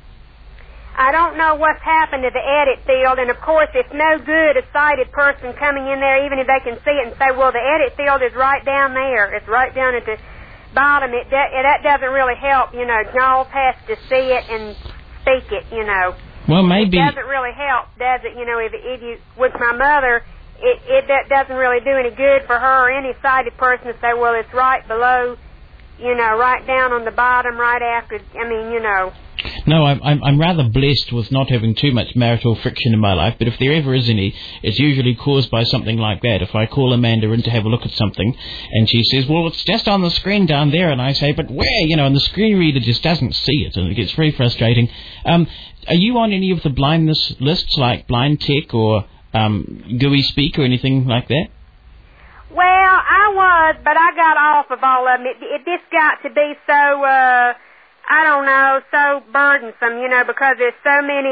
I don't know what's happened to the edit field, and of course it's no good a sighted person coming in there, even if they can see it, and say, well, the edit field is right down there. It's right down at the bottom. It de- that doesn't really help, you know. Jaws has to see it and speak it, you know. Well, maybe it doesn't really help, does it? You know, if, if you with my mother, it it that doesn't really do any good for her or any sighted person to say, well, it's right below, you know, right down on the bottom, right after. I mean, you know. No, I'm, I'm I'm rather blessed with not having too much marital friction in my life, but if there ever is any, it's usually caused by something like that. If I call Amanda in to have a look at something, and she says, well, it's just on the screen down there, and I say, but where? You know, and the screen reader just doesn't see it, and it gets very frustrating. Um, are you on any of the blindness lists, like Blind Tech or um, G U I Speak or anything like that? Well, I was, but I got off of all of them. It, it just got to be so... Uh, I don't know, so burdensome, you know, because there's so many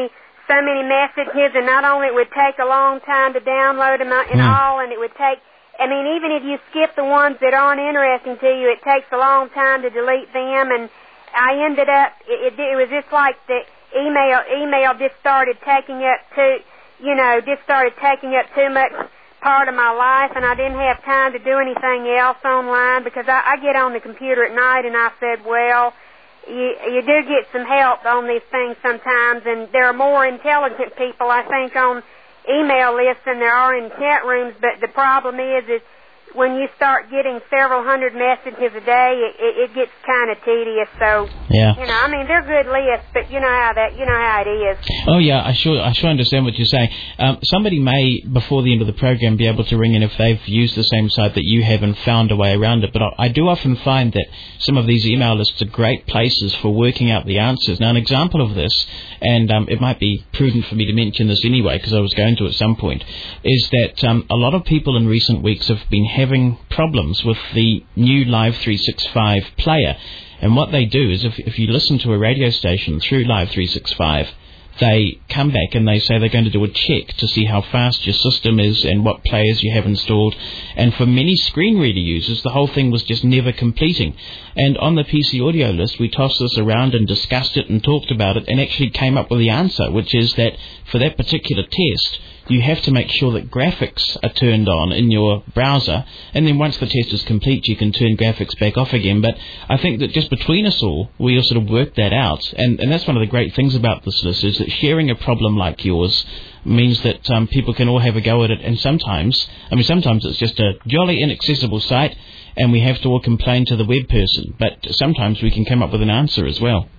so many messages, and not only it would take a long time to download them and mm. all, and it would take, I mean, even if you skip the ones that aren't interesting to you, it takes a long time to delete them, and I ended up, it, it, it was just like the email, email just started taking up too, you know, just started taking up too much part of my life, and I didn't have time to do anything else online, because I, I get on the computer at night, and I said, well, you, you do get some help on these things sometimes, and there are more intelligent people, I think, on email lists than there are in chat rooms, but the problem is, is when you start getting several hundred messages a day, it, it, it gets kind of tedious. So, yeah. you know, I mean, they're good lists, but you know how that, you know how it is. Oh yeah, I sure, I sure understand what you're saying. Um, somebody may, before the end of the program, be able to ring in if they've used the same site that you have and found a way around it. But I, I do often find that some of these email lists are great places for working out the answers. Now, an example of this, and um, it might be prudent for me to mention this anyway, because I was going to at some point, is that um, a lot of people in recent weeks have been having problems with the new Live three sixty-five player. And what they do is if, if you listen to a radio station through Live three sixty-five, they come back and they say they're going to do a check to see how fast your system is and what players you have installed. And for many screen reader users, the whole thing was just never completing. And on the P C audio list, we tossed this around and discussed it and talked about it and actually came up with the answer, which is that for that particular test, you have to make sure that graphics are turned on in your browser, and then once the test is complete, you can turn graphics back off again. But I think that just between us all, we all sort of worked that out, and, and that's one of the great things about this list, is that sharing a problem like yours means that um, people can all have a go at it, and sometimes, I mean, sometimes it's just a jolly inaccessible site, and we have to all complain to the web person, but sometimes we can come up with an answer as well.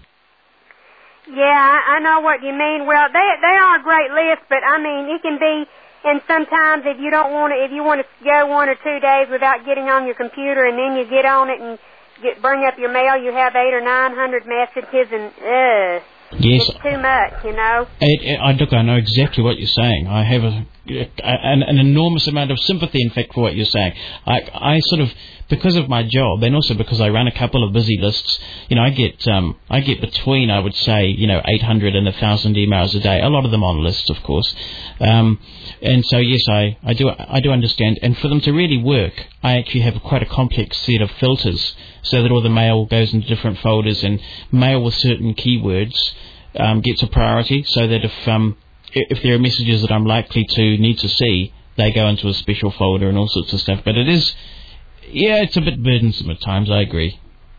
Yeah, I, I know what you mean. Well, they they are great lists, but I mean, it can be, and sometimes if you don't want to, if you want to go one or two days without getting on your computer, and then you get on it and get bring up your mail, you have eight or nine hundred messages, and uh, yes, it's too much, you know. It, it, I look, I know exactly what you're saying. I have a, a, an, an enormous amount of sympathy, in fact, for what you're saying. I, I sort of, because of my job, and also because I run a couple of busy lists, you know, I get um, I get between, I would say, you know, eight hundred and one thousand emails a day. A lot of them on lists, of course. Um, and so, yes, I, I do I do understand. And for them to really work, I actually have quite a complex set of filters so that all the mail goes into different folders, and mail with certain keywords um, gets a priority, so that if um, if there are messages that I'm likely to need to see, they go into a special folder and all sorts of stuff. But it is... Yeah, it's a bit burdensome at times, I agree.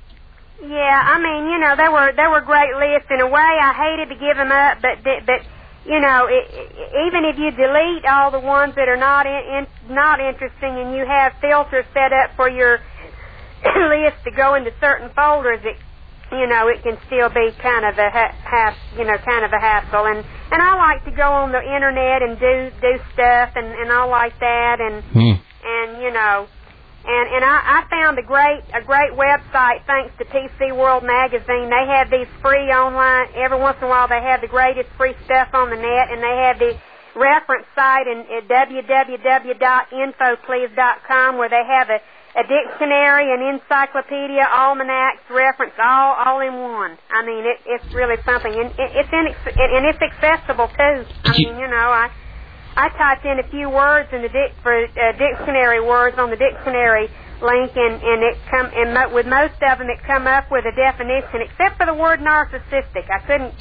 Yeah, I mean, you know, they were they were great lists. In a way, I hated to give them up, but but you know, it, even if you delete all the ones that are not in, in, not interesting, and you have filters set up for your list to go into certain folders, it you know it can still be kind of a ha- ha- you know kind of a hassle. And and I like to go on the internet and do do stuff and and all like that, and hmm. and you know. And and I, I found a great a great website thanks to P C World Magazine. They have these free online. Every once in a while, they have the greatest free stuff on the net, and they have the reference site in at w w w dot info please dot com where they have a, a dictionary, an encyclopedia, almanacs, reference, all all in one. I mean, it, it's really something, and it, it's inex- and it's accessible too. I mean, you know, I. I typed in a few words in the dic- for uh, dictionary words on the dictionary link, and, and it come and mo- with most of them it come up with a definition, except for the word narcissistic. I couldn't.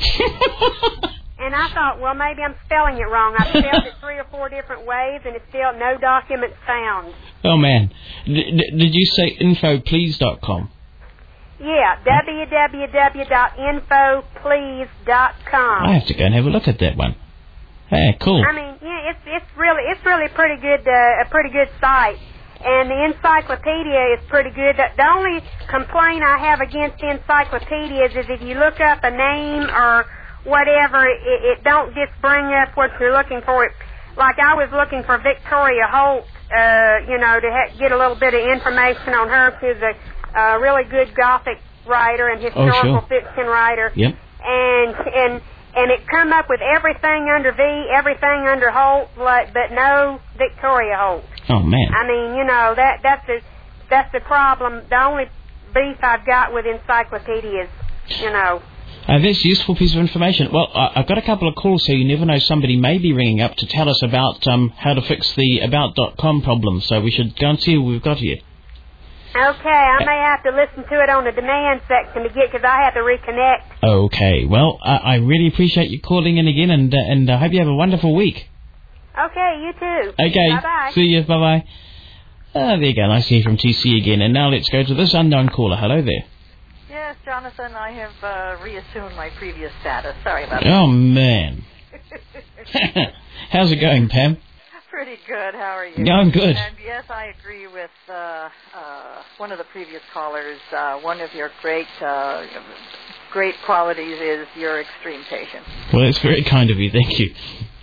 And I thought, well, maybe I'm spelling it wrong. I spelled it three or four different ways, and it's still no documents found. Oh man, D- d- did you say info please dot com? Yeah, w w w dot info please dot com. I have to go and have a look at that one. Hey, cool. I mean, yeah, it's it's really it's really a pretty good uh, a pretty good site, and the encyclopedia is pretty good. The, the only complaint I have against encyclopedias is if you look up a name or whatever, it, it don't just bring up what you're looking for. It, like I was looking for Victoria Holt, uh, you know, to ha- get a little bit of information on her. She's a, a really good Gothic writer and historical oh, sure. fiction writer. Yep. And and. And it come up with everything under V, everything under Holt, like, but no Victoria Holt. Oh man! I mean, you know that that's the that's the problem. The only beef I've got with encyclopedias, you know. Uh, that's a useful piece of information. Well, I, I've got a couple of calls, so you never know. Somebody may be ringing up to tell us about um, how to fix the about dot com problem. So we should go and see who we've got here. Okay, I may have to listen to it on the demand section to get, because I have to reconnect. Okay, well, I, I really appreciate you calling in again, and uh, and I hope you have a wonderful week. Okay, you too. Okay, bye-bye. See you, bye-bye. Ah, there you go, nice to hear from T C again. And now let's go to this unknown caller. Hello there. Yes, Jonathan, I have uh, reassumed my previous status. Sorry about that. Oh, man. How's it going, Pam? Pretty good. How are you? No, I'm good. And yes, I agree with uh, uh, one of the previous callers. Uh, one of your great, uh, great qualities is your extreme patience. Well, it's very kind of you. Thank you.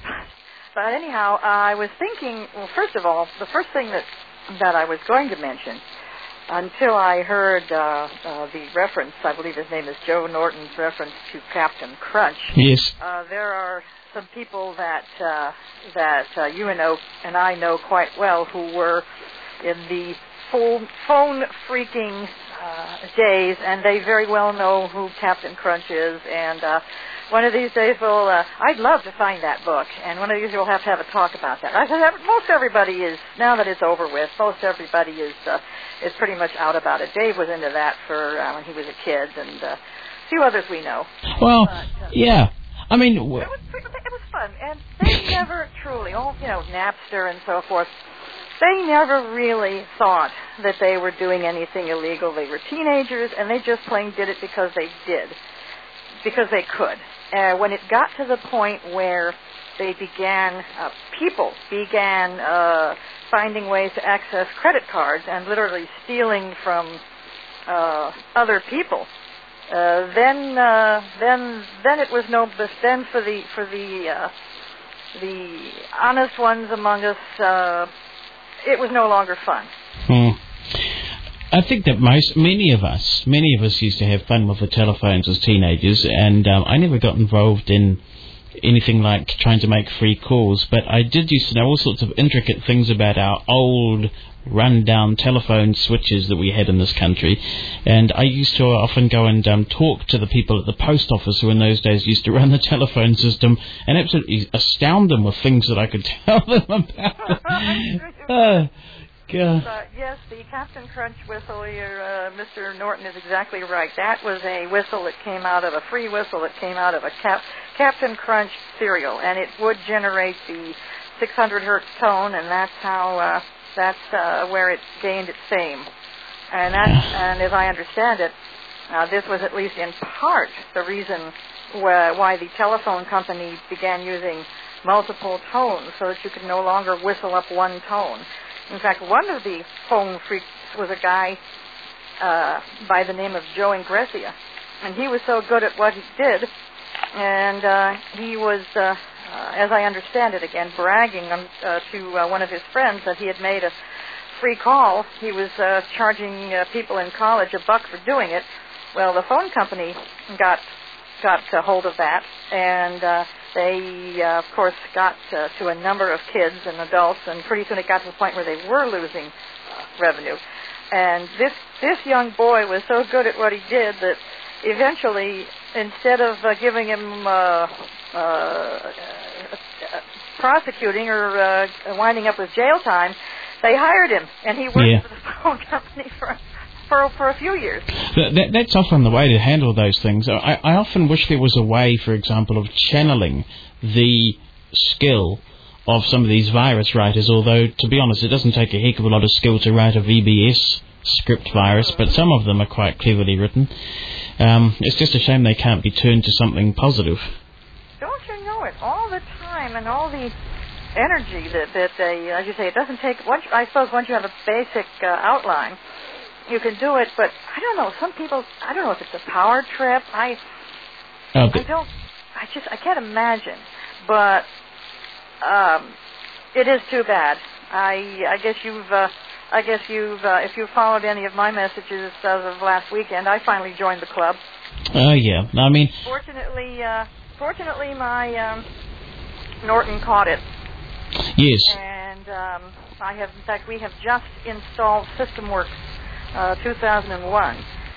But anyhow, uh, I was thinking. Well, first of all, the first thing that that I was going to mention, until I heard uh, uh, the reference, I believe his name is Joe Norton's reference to Captain Crunch. Yes. Uh, there are some people that uh, that uh, you and, o- and I know quite well who were in the full phone freaking uh, days, and they very well know who Captain Crunch is. And uh, one of these days, we'll, uh, I'd love to find that book, and one of these we'll have to have a talk about that. I said most everybody is, now that it's over with, most everybody is uh, is pretty much out about it. Dave was into that for uh, when he was a kid, and uh, a few others we know. Well, but, uh, yeah. I mean, w- it, was, it was fun, and they never truly, all you know, Napster and so forth, they never really thought that they were doing anything illegal. They were teenagers, and they just plain did it because they did, because they could. Uh, when it got to the point where they began, uh, people began uh, finding ways to access credit cards and literally stealing from uh, other people, Uh, then, uh, then, then it was no. Then for the for the uh, the honest ones among us, uh, it was no longer fun. Hmm. I think that most, many of us, many of us used to have fun with the telephones as teenagers, and um, I never got involved in anything like trying to make free calls. But I did used to know all sorts of intricate things about our old run-down telephone switches that we had in this country, and I used to often go and um, talk to the people at the post office who in those days used to run the telephone system, and absolutely astound them with things that I could tell them about. uh, Uh, yes, the Captain Crunch whistle, your, uh, Mister Norton is exactly right. That was a whistle that came out of a free whistle that came out of a Cap- Captain Crunch cereal, and it would generate the six hundred hertz tone, and that's how uh, that's uh, where it gained its fame. And that's, and as I understand it, uh, this was at least in part the reason wh- why the telephone company began using multiple tones, so that you could no longer whistle up one tone. In fact, one of the phone freaks was a guy uh, by the name of Joe Ingresia, and he was so good at what he did, and uh, he was, uh, uh, as I understand it again, bragging um, uh, to uh, one of his friends that he had made a free call. He was uh, charging uh, people in college a buck for doing it. Well, the phone company got got a hold of that, and uh, they, uh, of course, got uh, to a number of kids and adults, and pretty soon it got to the point where they were losing uh, revenue. And this this young boy was so good at what he did that eventually, instead of uh, giving him uh, uh, uh, prosecuting or uh, winding up with jail time, they hired him, and he worked yeah. for the phone company for For, for a few years. That, that, that's often the way to handle those things. I, I often wish there was a way, for example, of channeling the skill of some of these virus writers, although, to be honest, it doesn't take a heck of a lot of skill to write a V B S script virus, but some of them are quite cleverly written. Um, it's just a shame they can't be turned to something positive. Don't you know it? All the time and all the energy that, that they, as you say, it doesn't take, once, I suppose once you have a basic uh, outline, you can do it, but I don't know. Some people, I don't know if it's a power trip. I, uh, I don't, I just, I can't imagine. But um, it is too bad. I, I guess you've, uh, I guess you've, uh, if you've followed any of my messages as of last weekend, I finally joined the club. Oh uh, yeah, I mean. Fortunately, uh, fortunately, my um, Norton caught it. Yes. And um, I have, in fact, we have just installed SystemWorks Uh, two thousand one,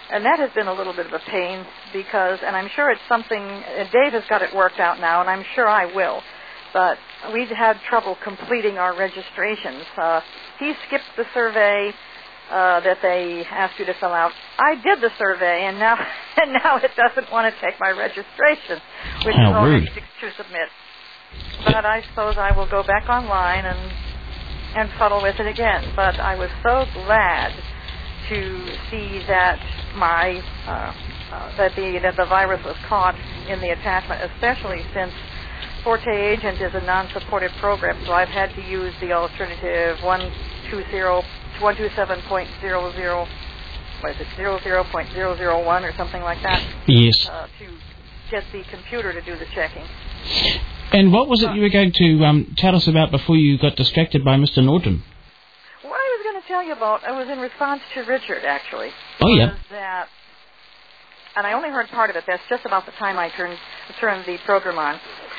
And that has been a little bit of a pain because, and I'm sure it's something, uh, Dave has got it worked out now, and I'm sure I will, but we've had trouble completing our registrations. Uh, he skipped the survey uh, that they asked you to fill out. I did the survey, and now and now it doesn't want to take my registration, which How is already rude. to submit. But I suppose I will go back online and and fuddle with it again. But I was so glad to see that my uh, uh, that the that the virus was caught in the attachment, especially since Forte Agent is a non-supported program, so I've had to use the alternative one two zero one two seven point zero zero. What is it? Zero zero point zero zero one or something like that. Yes. Uh, to get the computer to do the checking. And what was it you were going to um, tell us about before you got distracted by Mister Norton? What I was going to tell you about, I was in response to Richard, actually. Oh, yeah. Was that, and I only heard part of it. That's just about the time I turned, turned the program on.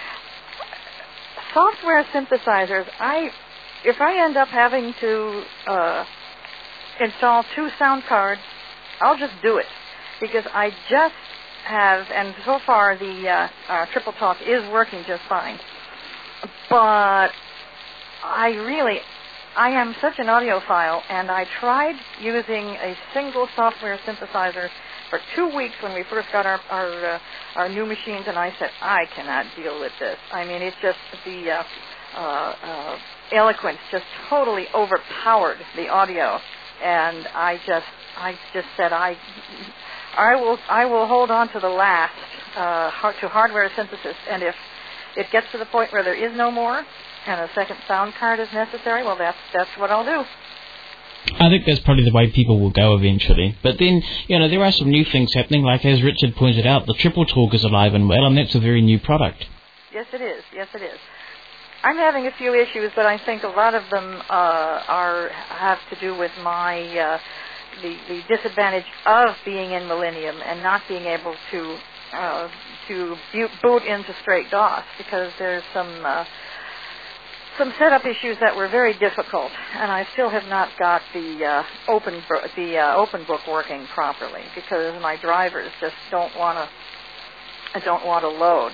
Software synthesizers, I, if I end up having to uh, install two sound cards, I'll just do it. Because I just have, and so far the uh, uh, Triple Talk is working just fine. But I really, I am such an audiophile, and I tried using a single software synthesizer for two weeks when we first got our our, uh, our new machines, and I said, I cannot deal with this. I mean, it's just the uh, uh, uh, eloquence just totally overpowered the audio, and I just, I just said, I. I will I will hold on to the last uh, hard, to hardware synthesis, and if it gets to the point where there is no more and a second sound card is necessary, well, that's that's what I'll do. I think that's probably the way people will go eventually. But then, you know, there are some new things happening, like as Richard pointed out, the Triple Talk is alive and well, and that's a very new product. Yes, it is. Yes, it is. I'm having a few issues, but I think a lot of them uh, are have to do with my... Uh, The, the disadvantage of being in Millennium and not being able to uh, to boot into straight DOS, because there's some uh, some setup issues that were very difficult, and I still have not got the uh, open the uh, open book working properly because my drivers just don't want to don't want to load,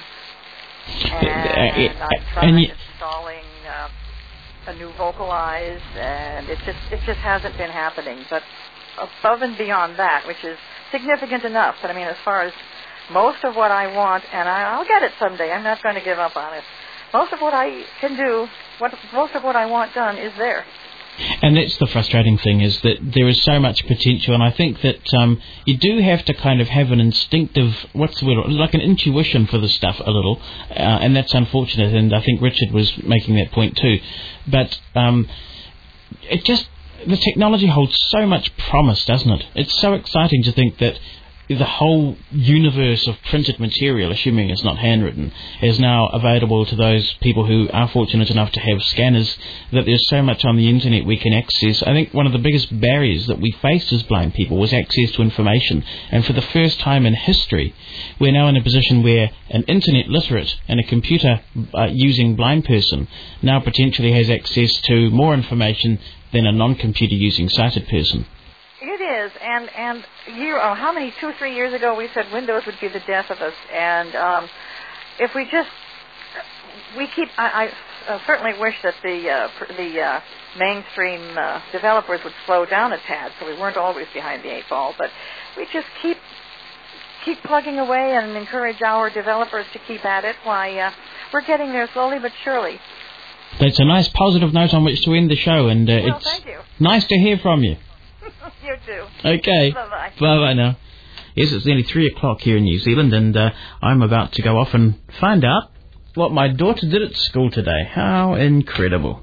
and I'm trying installing uh, a new Vocalize, and it just it just hasn't been happening, but. Above and beyond that, which is significant enough. But I mean, as far as most of what I want, and I, I'll get it someday. I'm not going to give up on it. Most of what I can do, what most of what I want done, is there. And that's the frustrating thing, is that there is so much potential, and I think that um, you do have to kind of have an instinctive, what's the word, like an intuition for the stuff a little, uh, and that's unfortunate, and I think Richard was making that point too. But um, it just... the technology holds so much promise, doesn't it? It's so exciting to think that the whole universe of printed material, assuming it's not handwritten, is now available to those people who are fortunate enough to have scanners, that there's so much on the internet we can access. I think one of the biggest barriers that we faced as blind people was access to information. And for the first time in history, we're now in a position where an internet literate and a computer uh, using blind person now potentially has access to more information than a non-computer using sighted person. It is, and and year oh, how many two three years ago we said Windows would be the death of us, and um, if we just we keep I, I uh, certainly wish that the uh, the uh, mainstream uh, developers would slow down a tad, so we weren't always behind the eight ball, but we just keep keep plugging away and encourage our developers to keep at it. Why uh, we're getting there slowly but surely. That's a nice positive note on which to end the show, and uh, well, it's thank you. nice to hear from you. You too. Okay. Bye-bye. Bye-bye now. Yes, it's nearly three o'clock here in New Zealand, and uh, I'm about to go off and find out what my daughter did at school today. How incredible.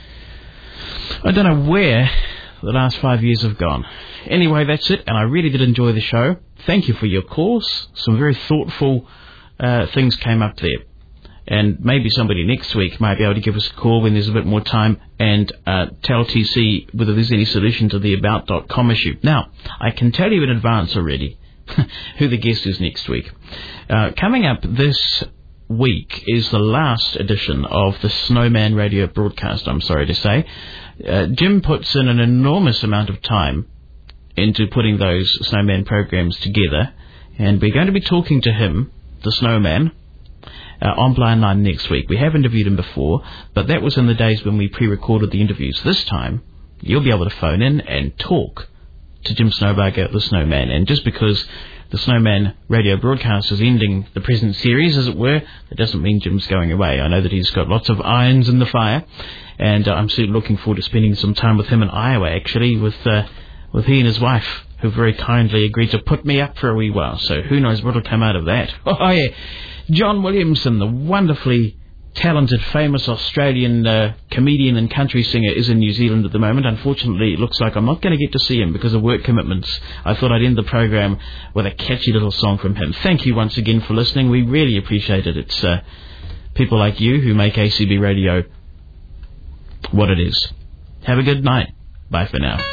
I don't know where the last five years have gone. Anyway, that's it, and I really did enjoy the show. Thank you for your calls. Some very thoughtful uh, things came up there. And maybe somebody next week might be able to give us a call when there's a bit more time and uh, tell T C whether there's any solution to the about dot com issue. Now, I can tell you in advance already who the guest is next week. Uh, coming up this week is the last edition of the Snowman Radio broadcast, I'm sorry to say. Uh, Jim puts in an enormous amount of time into putting those snowman programs together, and we're going to be talking to him, the snowman, uh, on Blind Line next week. We have interviewed him before, but that was in the days when we pre-recorded the interviews. This time, you'll be able to phone in and talk to Jim Snowbarger, the snowman. And just because the Snowman radio broadcast is ending the present series, as it were, it doesn't mean Jim's going away. I know that he's got lots of irons in the fire, and uh, I'm certainly looking forward to spending some time with him in Iowa, actually, with uh, with he and his wife, who very kindly agreed to put me up for a wee while. So who knows what'll come out of that. Oh, yeah. John Williamson, the wonderfully talented, famous Australian uh, comedian and country singer, is in New Zealand at the moment. Unfortunately, it looks like I'm not going to get to see him because of work commitments. I thought I'd end the program with a catchy little song from him. Thank you once again for listening. We really appreciate it. It's uh, people like you who make A C B Radio what it is. Have a good night. Bye for now.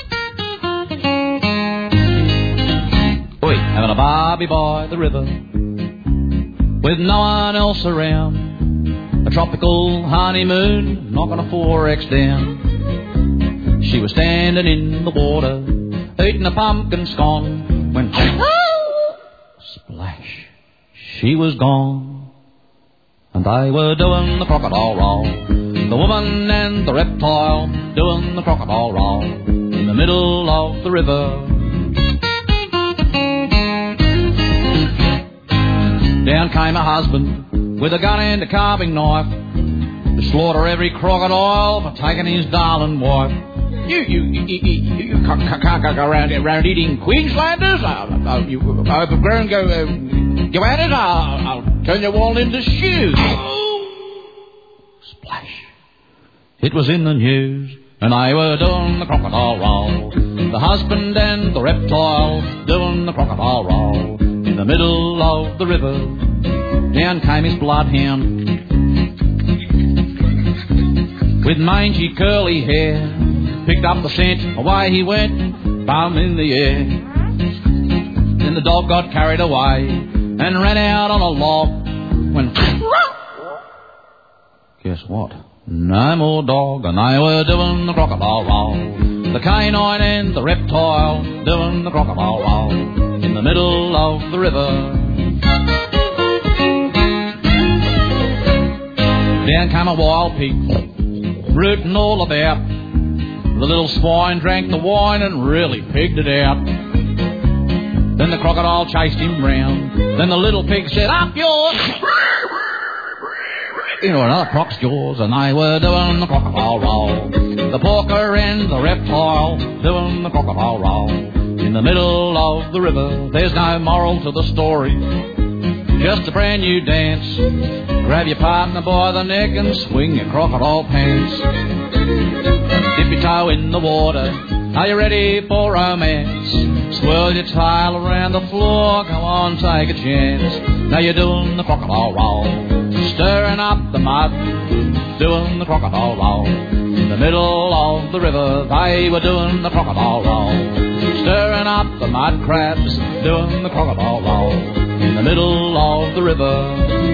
Oi, having a barbie by the river with no one else around. A tropical honeymoon, knocking a four X down. She was standing in the water, eating a pumpkin scone, when splash, she was gone. And they were doing the crocodile roll, the woman and the reptile, doing the crocodile roll, in the middle of the river. Down came a husband with a gun and a carving knife to slaughter every crocodile for taking his darling wife. You, you, you, you, you can't, can't go around, around eating Queenslanders. I'll, I'll, you, overgrown, go, uh, go at it. I'll, I'll turn you all into shoes. Splash! It was in the news, and they were doing the crocodile roll. The husband and the reptile doing the crocodile roll in the middle of the river. Down came his bloodhound with mangy curly hair, picked up the scent, away he went, bum in the air. Then the dog got carried away and ran out on a log when guess what? No more dog, and they were doing the crocodile roll. The canine and the reptile doing the crocodile roll in the middle of the river. Down came a wild pig, rooting all about. The little swine drank the wine and really pigged it out. Then the crocodile chased him round. Then the little pig said, "Up yours!" You know, another croc's jaws, and they were doing the crocodile roll. The porker and the reptile doing the crocodile roll in the middle of the river. There's no moral to the story, just a brand new dance. Grab your partner by the neck and swing your crocodile pants. Dip your toe in the water. Are you ready for romance? Swirl your tail around the floor. Go on, take a chance. Now you're doing the crocodile roll, stirring up the mud, doing the crocodile roll. In the middle of the river, they were doing the crocodile roll, stirring up the mud crabs, doing the crocodile roll. In the middle of the river.